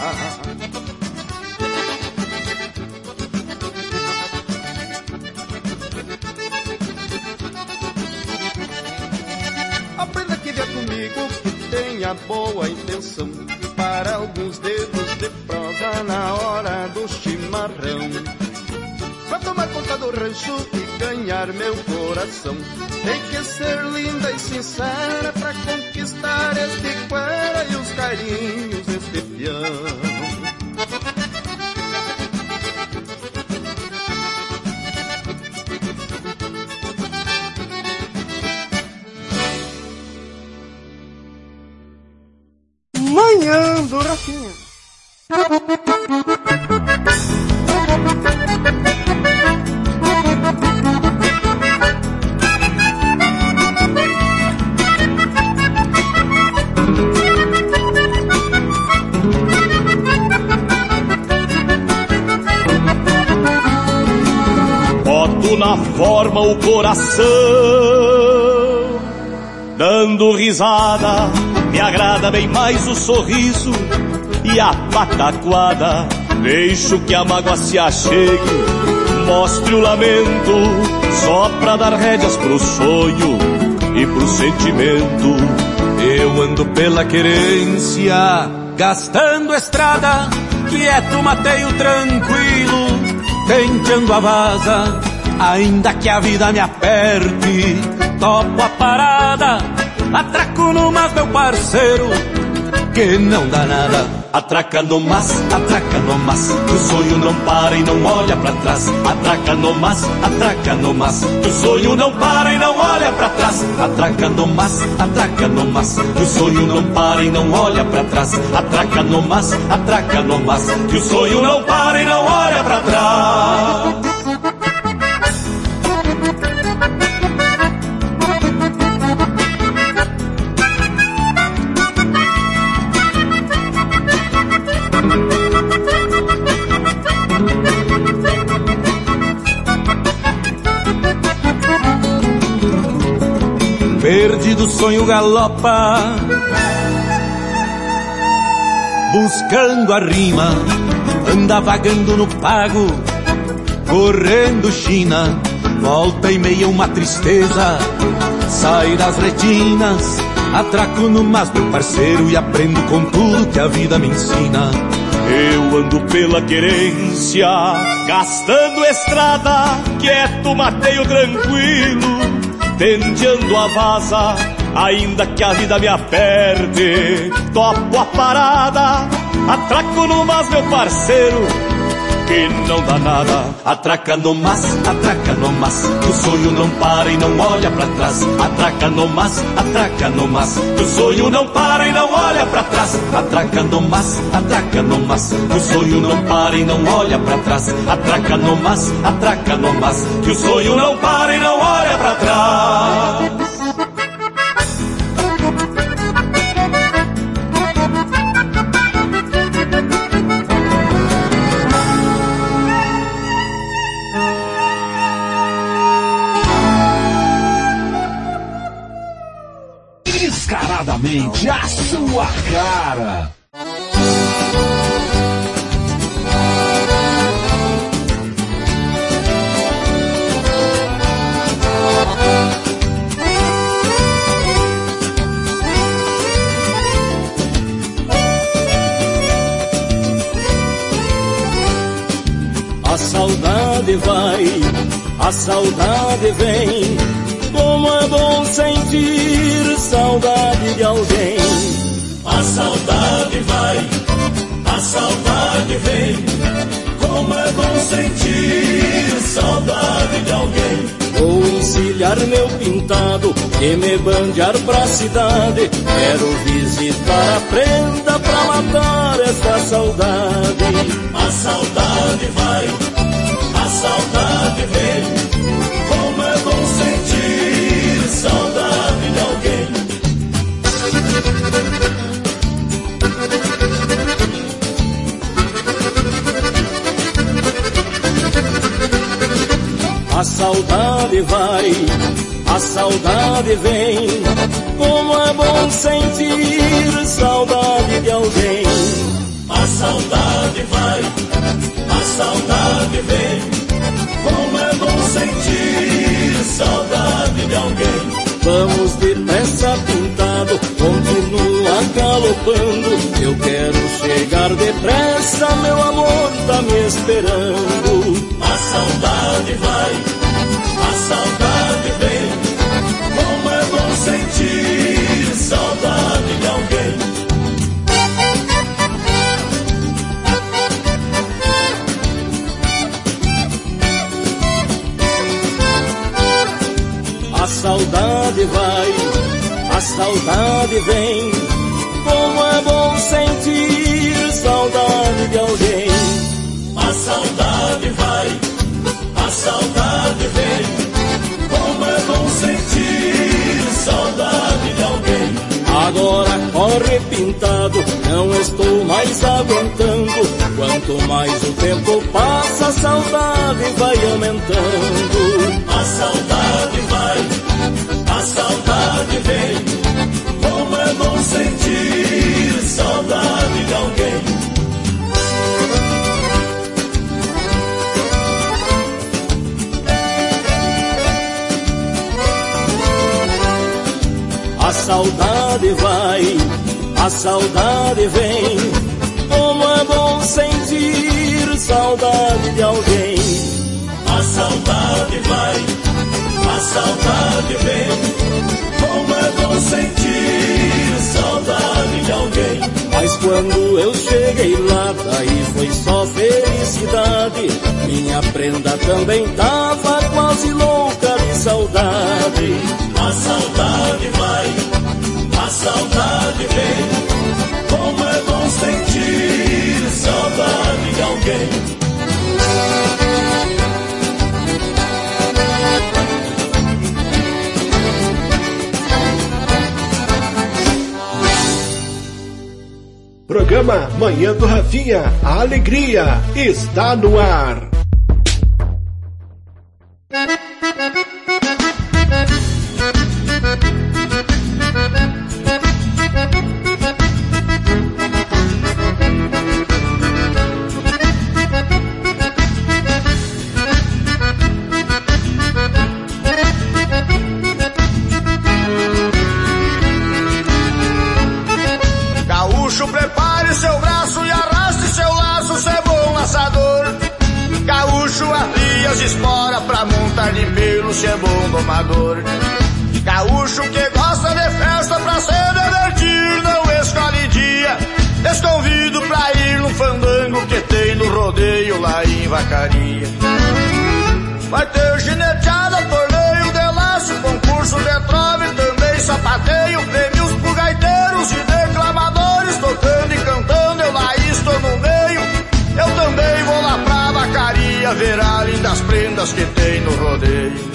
Aprenda que vier comigo, que tenha boa intenção. Para alguns dedos de prosa na hora do chimarrão. Pra tomar conta do rancho e ganhar meu coração, tem que ser linda e sincera pra conquistar este cuera e os carinhos deste peão. Manhã do Rafinha. Boto na forma o coração, dando risada. Me agrada bem mais o sorriso e a pataquada. Deixo que a mágoa se achegue, mostre o lamento, só pra dar rédeas pro sonho e pro sentimento. Eu ando pela querência, gastando estrada, quieto, mateio tranquilo, tentando a vaza. Ainda que a vida me aperte, topo a parada. Atraco no mas, meu parceiro, que não dá nada. Atraca no mas, atraca no mas, que o sonho não para e não olha pra trás. Atraca no mas, atraca no mas, que o sonho não para e não olha pra trás. Atraca no mas, atraca no mas, que o sonho não para e não olha pra trás. Atraca no mas, atraca no mas, que o sonho não para e não olha pra trás. Perdido o sonho galopa, buscando a rima. Anda vagando no pago, correndo China. Volta e meia uma tristeza, sai das retinas. Atraco no mas, meu parceiro, e aprendo com tudo que a vida me ensina. Eu ando pela querência, gastando estrada, quieto, mateio tranquilo, tenteando a vaza. Ainda que a vida me aperte, topo a parada. Atraco no mas, meu parceiro, que não dá nada. Atraca no mas, atraca no mas, que o sonho não para e não olha pra trás. Atraca no mas, atraca no mas, que o sonho não para e não olha pra trás. Atraca no mas, atraca no mas, que o sonho não para e não olha pra trás. Atraca no mas, atraca no mas, que o sonho não para e não olha pra trás. Exatamente, a sua cara. A saudade vai, a saudade vem, como é bom sentir saudade de alguém. A saudade vai, a saudade vem, como é bom sentir saudade de alguém. Vou encilhar meu pintado e me bandear pra cidade, quero visitar a prenda pra matar esta saudade. A saudade vai, a saudade vem, como é bom sentir saudade de alguém. A saudade vai, a saudade vem, como é bom sentir saudade de alguém. A saudade vai, a saudade vem, como é bom sentir saudade de alguém. Vamos depressa pintado, continua galopando, eu quero chegar depressa, meu amor tá me esperando. A saudade vai, a saudade vem, como é bom sentir saudade de alguém. A saudade vai, a saudade vem, como é bom sentir saudade de alguém. A saudade vai, a saudade vem, como é bom sentir saudade de alguém. Agora corre pintado, não estou mais aguentando, quanto mais o tempo passa a saudade vai aumentando. A saudade vai, a saudade vem, como é bom sentir saudade de alguém. A saudade vai, a saudade vem, como é bom sentir saudade de alguém. A saudade vai, a saudade vem, como é bom sentir saudade de alguém. Mas quando eu cheguei lá, daí foi só felicidade, minha prenda também tava quase louca de saudade. A saudade vai, a saudade vem, como é bom sentir saudade de alguém. Programa Manhã do Rafinha, a alegria está no ar. Gaúcho, prepare seu braço e arraste seu laço, seu bom laçador. Gaúcho, arria as esporas pra montar de pelo, seu bom domador. Gaúcho que gosta de festa pra se divertir, não escolhe dia. Desconvido pra ir no fandango que tem no rodeio lá em Vacaria. Vai ter gineteada, torneio de laço, concurso de trove, também sapateio, prêmios pro gaiteiros e declamadores, tocando e cantando, eu lá estou no meio. Eu também vou lá pra Vacaria ver a lindas prendas que tem no rodeio.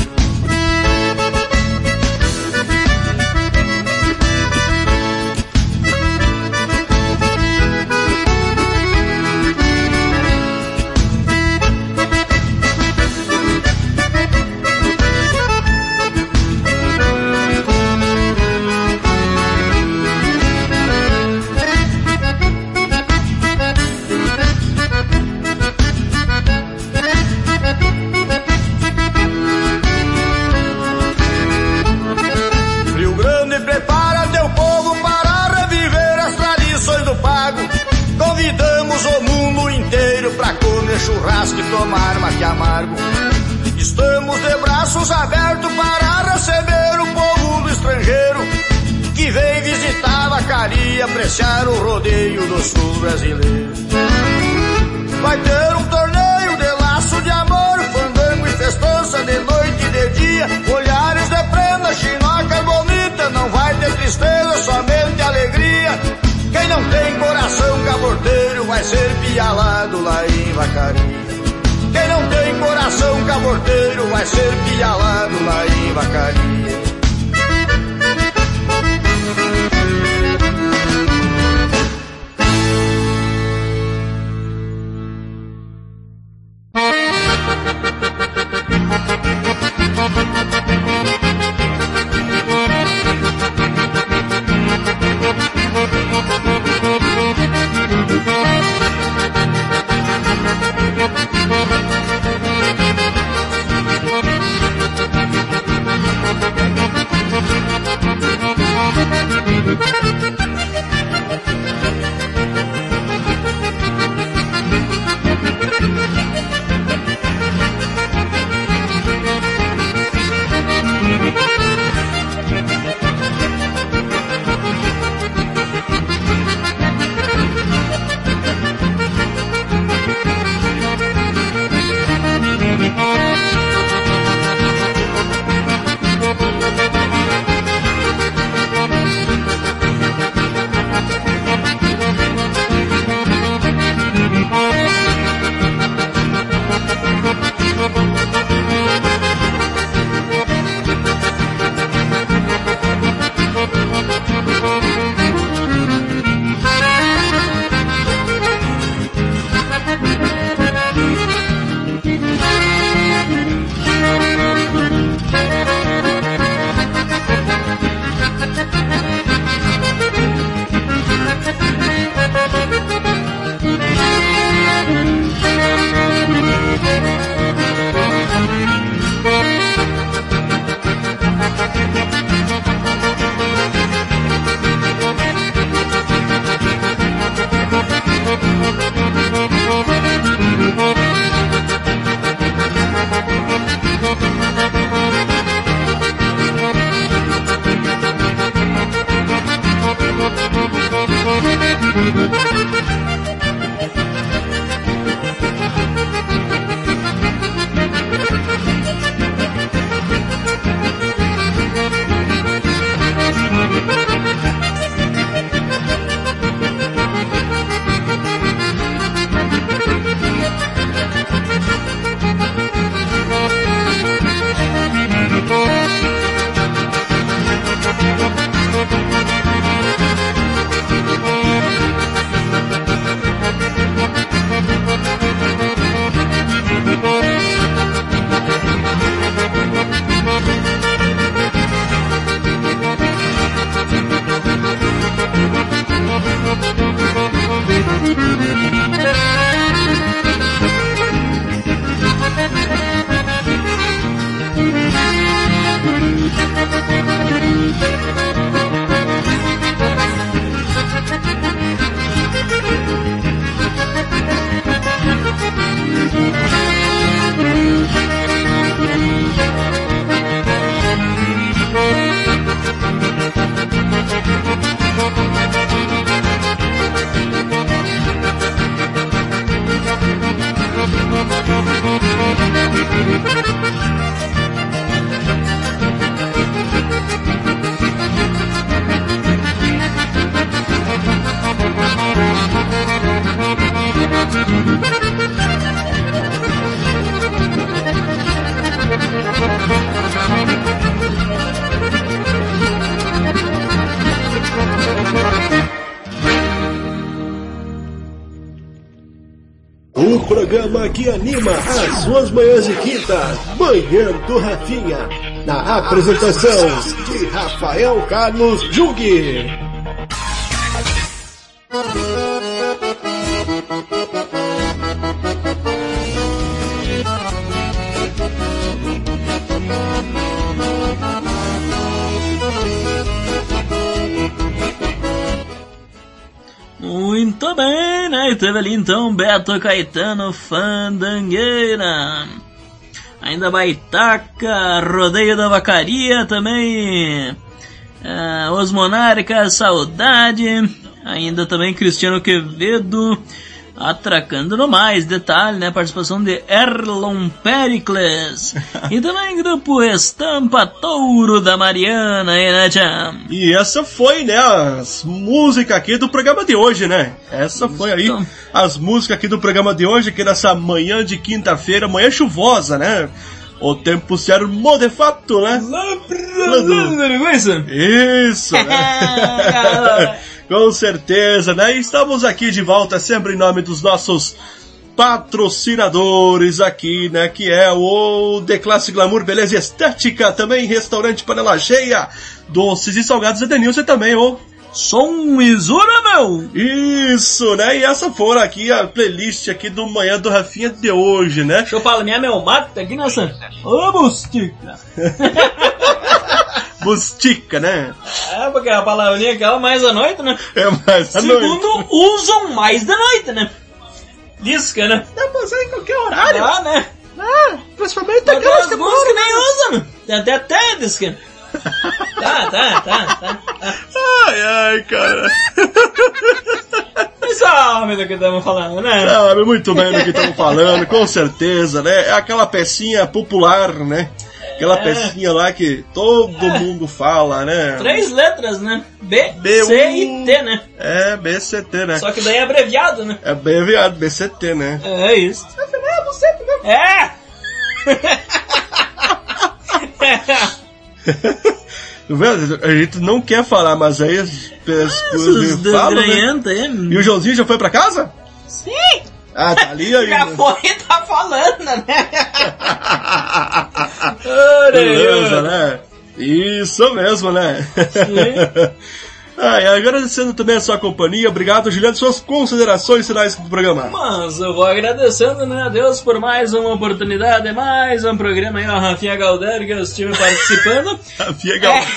Omar Mate Amargo. Estamos de braços abertos para receber o povo do estrangeiro que vem visitar Vacaria, apreciar o rodeio do sul brasileiro. Vai ter um torneio de laço de amor, fandango e festança de noite e de dia, olhares de prenda, chinoca bonita, não vai ter tristeza, somente alegria. Quem não tem coração caborteiro vai ser pialado lá em Vacaria. Quem não tem coração caborteiro vai ser pialado lá em Vacaria. O programa que anima as suas manhãs de quinta, Manhã do Rafinha. Na apresentação de Rafael Carlos Jung. Muito Muito bem, né? E teve ali então Beto Caetano, Fandangueira. Ainda Baitaca, Rodeio da Vacaria também. Uh, Os Monarcas, Saudade. Ainda também Cristiano Quevedo. Atracando no mais, detalhe, né? Participação de Erlon Pericles. E também grupo Estampa Touro da Mariana, aí, né, tia? E essa foi, né, as músicas aqui do programa de hoje, né? Essa foi aí as músicas aqui do programa de hoje, aqui nessa manhã de quinta-feira, manhã chuvosa, né? O tempo se armou de fato, né? Isso, né? Com certeza, né? E estamos aqui de volta sempre em nome dos nossos patrocinadores aqui, né? Que é o The Classe Glamour Beleza e Estética, também Restaurante Panela Cheia, Doces e Salgados Edenilson e também o Som Isura, meu! Isso, né? E essa foi aqui a playlist aqui do Manhã do Rafinha de hoje, né? Deixa eu palmear meu mato aqui nessa... Ô, bustica! Bustica, né? É, porque a palavrinha aquela mais à noite, né? É mais à Segundo, noite. Segundo, usam mais da noite, né? Disca, né? Dá pra usar em qualquer horário. Ah, né? Ah, principalmente aquelas que músicas nem usam, né? Tem até até disca. Tá, tá, tá, tá, tá. Ai, ai, cara. Você sabe do que estamos falando, né? Sabe muito bem do que estamos falando, com certeza, né? É aquela pecinha popular, né? Aquela é. pecinha lá que todo é. mundo fala, né? Três letras, né? B, B C e T, né? É, B C T, né? Só que daí é abreviado, né? É abreviado, B C T, né? É isso. Afinal, você... É! A gente não quer falar, mas aí as pessoas ah, falam, né? E o Joãozinho já foi pra casa? Sim! Ah, tá ali aí. Já foi e tá falando, né? Beleza, né? Isso mesmo, né? Sim. Ah, e agradecendo também a sua companhia. Obrigado, Juliano, suas considerações finais do programa. Mas eu vou agradecendo, né, a Deus por mais uma oportunidade, mais um programa aí, ó, Rafinha Galdério, que eu estive participando. Rafinha Galdério.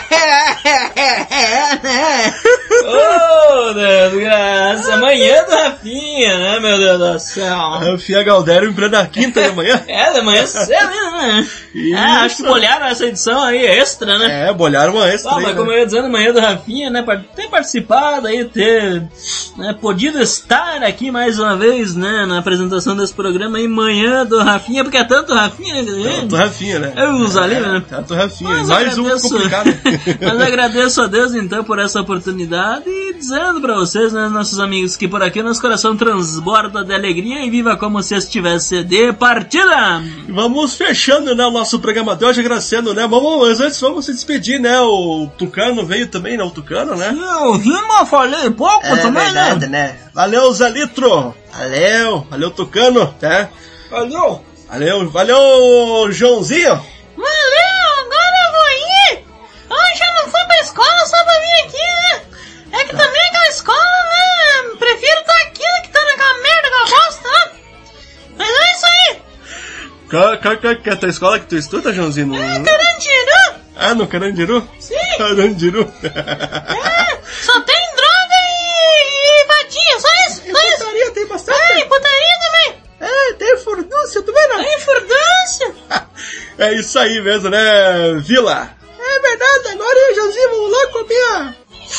Ô, desgraça, amanhã do Rafinha, né, meu Deus do céu. Rafinha Galdério em plena quinta da manhã. É, da manhã cedo, né? Ah, acho que bolharam essa edição aí, extra, né? É, bolharam uma extra. Ah, aí, mas né? como eu ia dizendo, amanhã do Rafinha, né, ter participado aí, ter né, podido estar aqui mais uma vez, né, na apresentação desse programa aí, Manhã do Rafinha, porque é tanto Rafinha, né? Tanto Rafinha, né? Eu uso ali, é, né? Tanto Rafinha, mas mais agradeço, um complicado. Mas agradeço a Deus, então, por essa oportunidade e dizendo pra vocês, né, nossos amigos, que por aqui nosso coração transborda de alegria e viva como se estivesse de partida! Vamos fechando, né, o nosso programa de hoje, agradecendo, né? Vamos, mas antes vamos se despedir, né? O Tucano veio também, né? O Tucano, né? Eu rima, falei pouco é também, verdade, né? né? Valeu, Zé Litro! Valeu! Valeu, Tucano, tá? Valeu! Valeu, valeu, Joãozinho! Valeu, agora eu vou ir! Hoje eu não fui pra escola só pra vir aqui, né? É que também aquela escola, né? Prefiro estar aqui do que estar naquela merda que eu gosto, né? Mas é isso aí! Qual, qual, qual que é a tua escola que tu estuda, Joãozinho? É Carandiru! Ah, no Carandiru? Sim! Carandiru! É, só tem droga e, e vadia, só isso! E só isso. putaria tem bastante! É, e putaria também! É, tem furdúncia também, não? Tem furdúncia! É isso aí mesmo, né, Vila? É verdade, agora eu e o Joãozinho vamos lá comer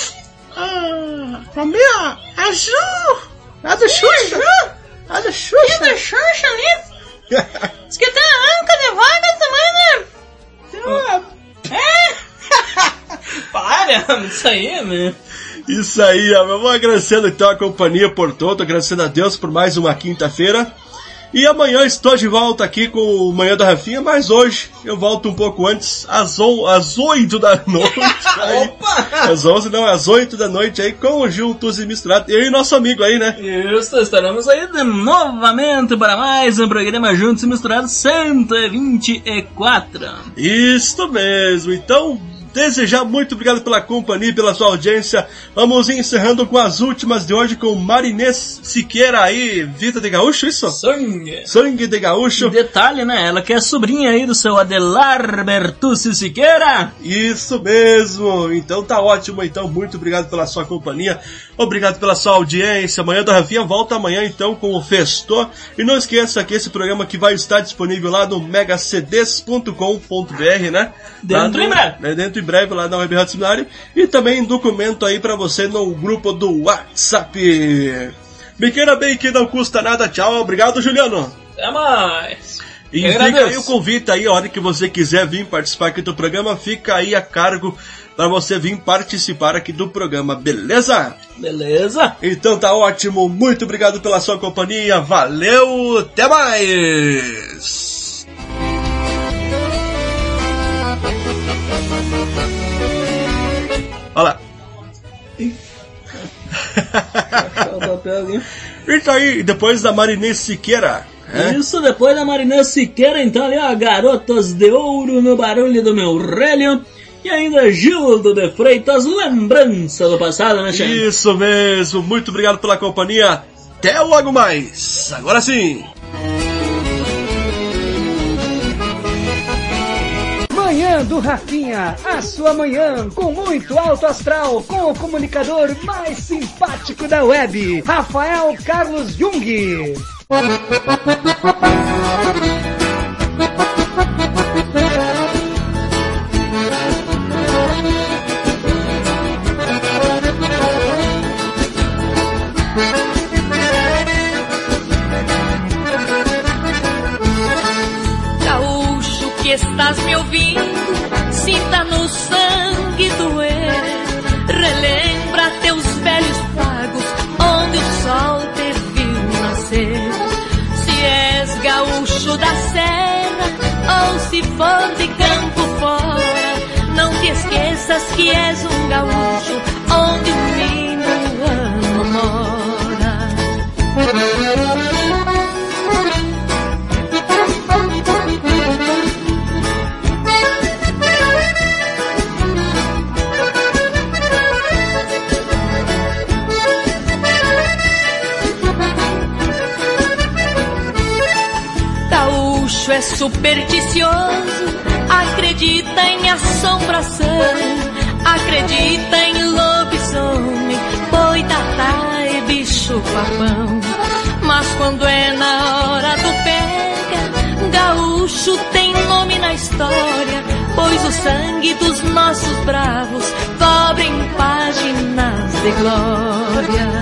a... comer a... a Ju! A do Xuxa! A do Xuxa! E a do Xuxa ali? Diz que tem a anca de vagas também, né? É! Para, isso aí, né? Isso aí, ó. Vamos agradecendo então a companhia por todo, agradecendo a Deus por mais uma quinta-feira. E amanhã estou de volta aqui com o Manhã da Rafinha, mas hoje eu volto um pouco antes, às, on, às oito da noite. Aí, Opa! Às onze, não, às oito da noite aí, com o Juntos e Misturado. Eu e nosso amigo aí, né? Isso, estaremos aí de novamente para mais um programa Juntos e Misturados cento e vinte e quatro. Isso mesmo, então... Desejar muito obrigado pela companhia e pela sua audiência. Vamos encerrando com as últimas de hoje com Marinês Siqueira aí, Vida de Gaúcho, isso? Sangue. Sangue de Gaúcho. E detalhe, né? Ela que é sobrinha aí do seu Adelar Bertucci Siqueira. Isso mesmo. Então tá ótimo. Então muito obrigado pela sua companhia. Obrigado pela sua audiência. Amanhã do Rafinha volta amanhã então com o Festô. E não esqueça que esse programa aqui vai estar disponível lá no mega c d s ponto com ponto b r, né? Dentro no, em breve. Né, dentro em breve lá na Web Rádio Seminário. E também documento aí pra você no grupo do WhatsApp. Biqueira bem que não custa nada. Tchau. Obrigado, Juliano. Até mais. E fica aí o convite aí, a hora que você quiser vir participar aqui do programa, fica aí a cargo para você vir participar aqui do programa, beleza? Beleza. Então tá ótimo, muito obrigado pela sua companhia, valeu, até mais! Olha lá. Isso aí, depois da Marinês Siqueira. É? Isso, depois da Marinês Siqueira, então ali, ó, Garotas de Ouro no Barulho do Meu Relho. E ainda Gildo de Freitas, lembrança do passado, né, chefe? Isso mesmo, muito obrigado pela companhia. Até logo mais. Agora sim. Manhã do Rafinha, a sua manhã com muito alto astral, com o comunicador mais simpático da web, Rafael Carlos Jung. Gaúcho que estás me ouvindo, sinta no sangue doer, relembra teus velhos pagos, onde o sol te viu nascer. Se és gaúcho da serra, ou se for de campo fora, não te esqueças que és um gaúcho, onde o fino ano mora. Gaúcho é supersticioso, acredita em assombração, acredita em lobisomem, boitatá e bicho papão. Mas quando é na hora do pega, gaúcho tem nome na história, pois o sangue dos nossos bravos cobrem páginas de glória.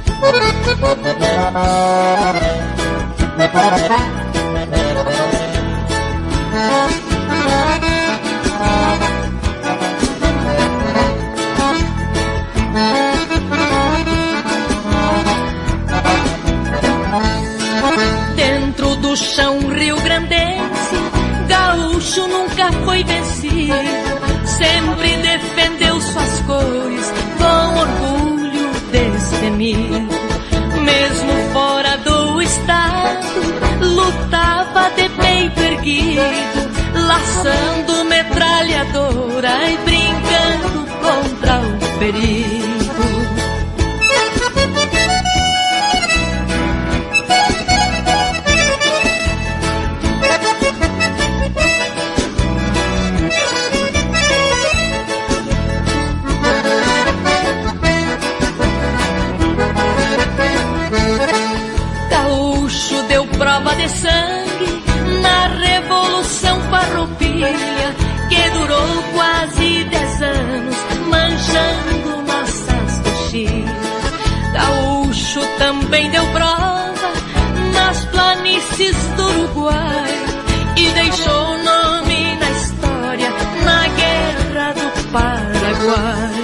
Dentro do chão rio-grandense, gaúcho nunca foi vencido, sempre defendeu suas cores com orgulho destemido. Mesmo fora do estado, lutava de peito erguido, laçando metralhadora e brincando contra o perigo. Gaúcho deu prova de sangue na Revolução Farroupilha, que durou quase dez anos, manchando nossas coxilhas. Gaúcho também deu prova nas planícies do Uruguai e deixou nome na história na Guerra do Paraguai.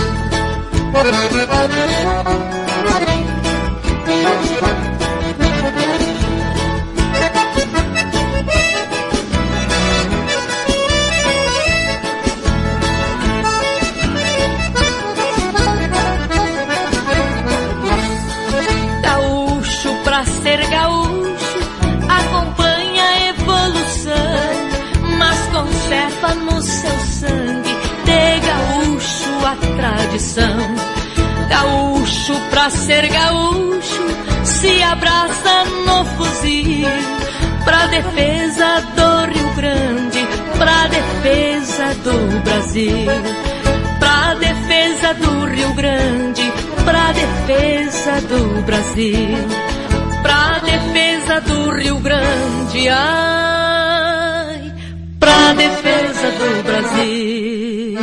Gaúcho pra ser gaúcho acompanha a evolução, mas conserva no seu sangue de gaúcho a tradição. Gaúcho pra ser gaúcho se abraça no fuzil, pra defesa do Rio Grande, pra defesa do Brasil, pra defesa do Rio Grande, pra pra defesa do Brasil, pra defesa do Rio Grande, ai, pra defesa do Brasil.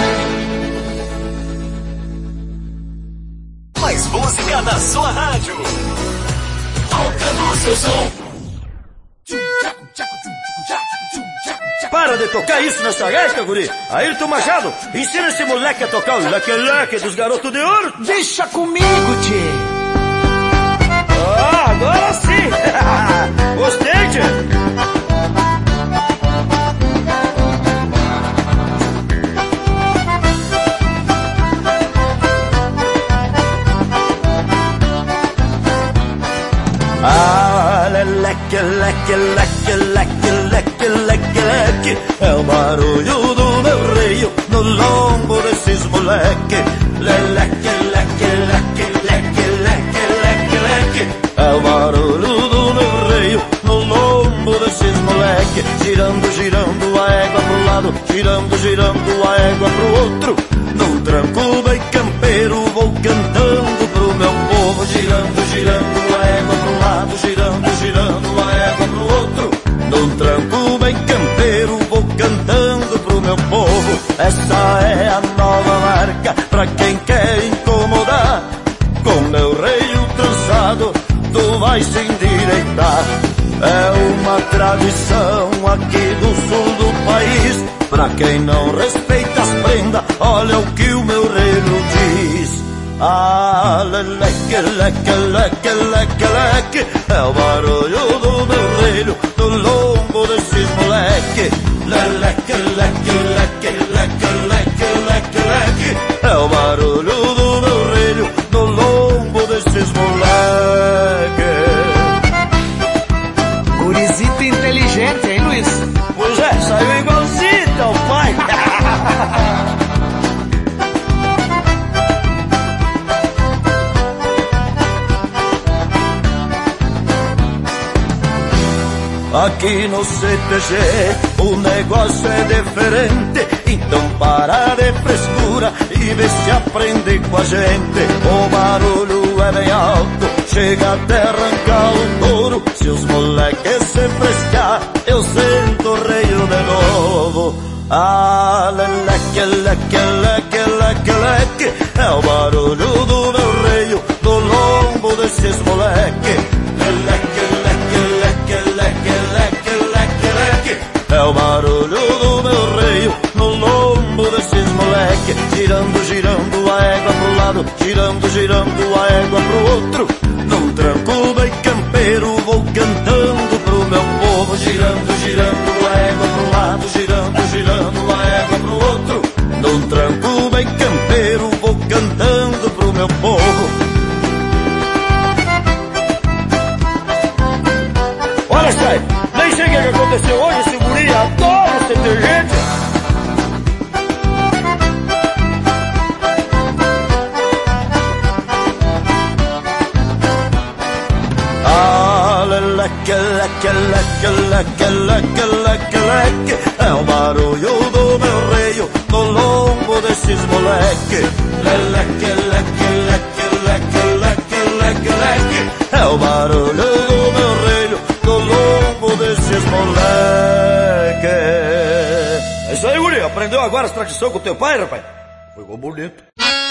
Mais música na sua rádio. Tocando o seu som. Para de tocar isso nessa gaita, guri. Ayrton Machado, ensina esse moleque a tocar o leque-leque dos garotos de ouro. Deixa comigo, tchê. Ah, agora sim. Gostei, tchê. Ah, leque, leque, leque, leque, leque, leque, leque. É o barulho do meu reio no lombo desses moleque. Leque, leque, leque, leque, leque, leque, leque. É o barulho do meu reio no lombo desses moleque. Girando, girando a égua pro lado, girando, girando a égua pro outro. No tranco bem campeiro vou cantando pro meu povo. Girando, girando a égua pro lado, girando, girando a égua pro outro. No tranco bem campeiro vou cantando pro meu povo. Essa é a nova marca pra quem quer incomodar. Com meu reio trançado tu vais se endireitar. É uma tradição aqui do sul do país. Pra quem não respeita as prendas, olha o que o meu reino diz. Ah, leque, leque, leque, leque, leque. É o barulho do meu reino no lombo desses moleque. Leque, leque, leque, leque, leque, leque, leque. É o barulho do meu reino no lombo desses moleque. Gurizito inteligente, hein, Luiz? Pois é, saiu igualzinho ao pai. Aqui no C T G o negócio é diferente. Então para de frescura e vê se aprende com a gente. O barulho é bem alto, chega até arrancar o couro. Se os moleques se frescar, eu sento o reio de novo. Ah, leque, leque, leque, leque, leque. É o barulho do meu reio no lombo desses moleque. Leque, leque, leque, leque, leque, leque, leque. É o barulho do meu reio no lombo desses moleque. Girando, girando a égua pro lado, girando, girando a égua pro outro. Num tranco bem campeiro vou cantando pro meu povo. Girando, girando a égua pro lado, girando, girando a égua pro outro. Num tranco bem campeiro vou cantando pro meu povo. Olha, Chay, nem sei o que aconteceu hoje, esse guri adora ser detergente. Ah, leque, leque, leque, leque, leque, leque, leque. É o barulho do meu reio no lombo desses moleque. Leque, leque, leque, leque, leque, leque, leque. É o barulho do meu reio no lombo desses moleque. É isso aí, guri. Aprendeu agora as tradições com teu pai, rapaz? Ficou bonito.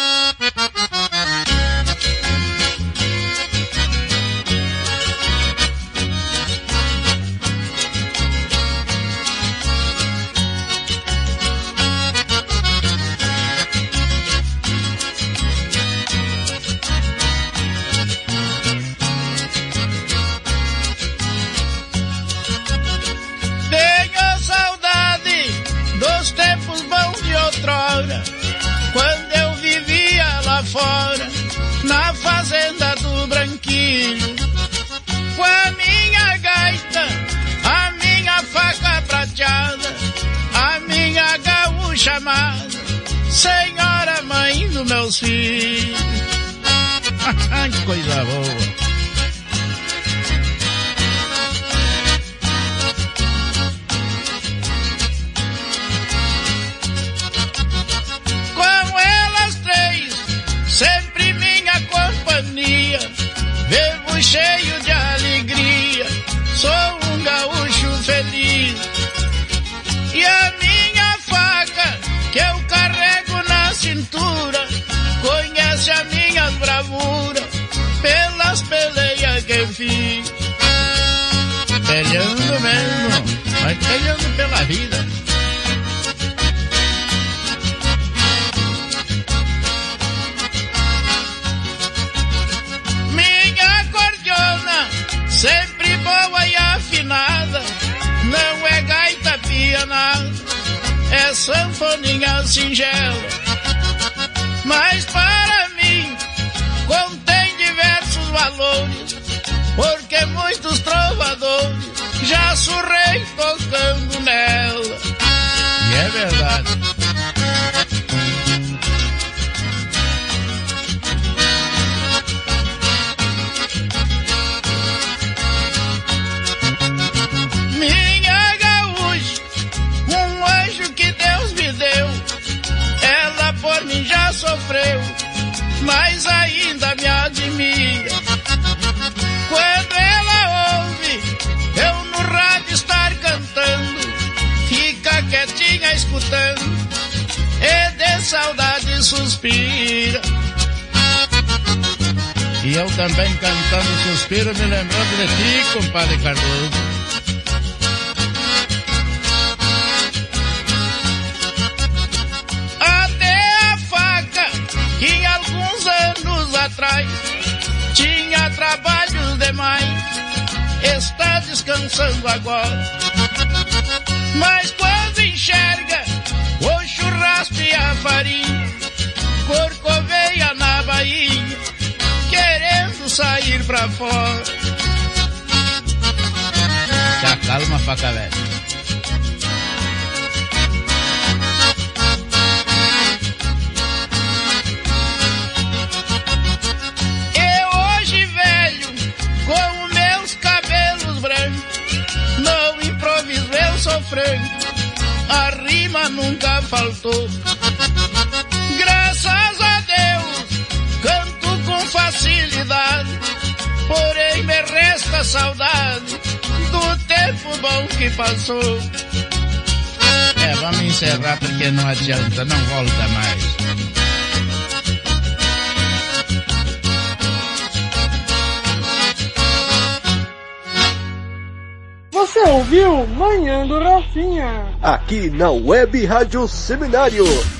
Quando eu vivia lá fora, na fazenda do Branquilho, com a minha gaita, a minha faca prateada, a minha gaúcha amada, senhora mãe dos meus filhos. Que coisa boa. Sempre minha fiz. E a minha faca, que eu carrego na cintura, conhece a minha bravura pelas peleias que fiz. Peleando mesmo, mas peleando pela vida. Minha cordiona, sempre boa e afinada, não é gaita pianada, é sanfoninha singela. Mas para mim contém diversos valores, porque muitos trovadores já surrei tocando nela. E é verdade. Minha gaúcha, um anjo que Deus me deu, ela por mim já sofreu, mas ainda me admira. Quando ela ouve eu no rádio estar cantando, fica quietinha escutando e de saudade suspira. E eu também cantando suspiro, me lembrando de ti, compadre Cardoso. Até a faca, que alguns anos atrás tinha trabalhos demais, está descansando agora. Mas quando enxerga o churrasco e a farinha, corcoveia na bainha, querendo sair pra fora. Se acalma, faca velha. A rima nunca faltou. Graças a Deus canto com facilidade, porém me resta saudade do tempo bom que passou. É, vamos encerrar porque não adianta, não volta mais. Você ouviu Manhã do Rafinha? Aqui na Web Rádio Seminário.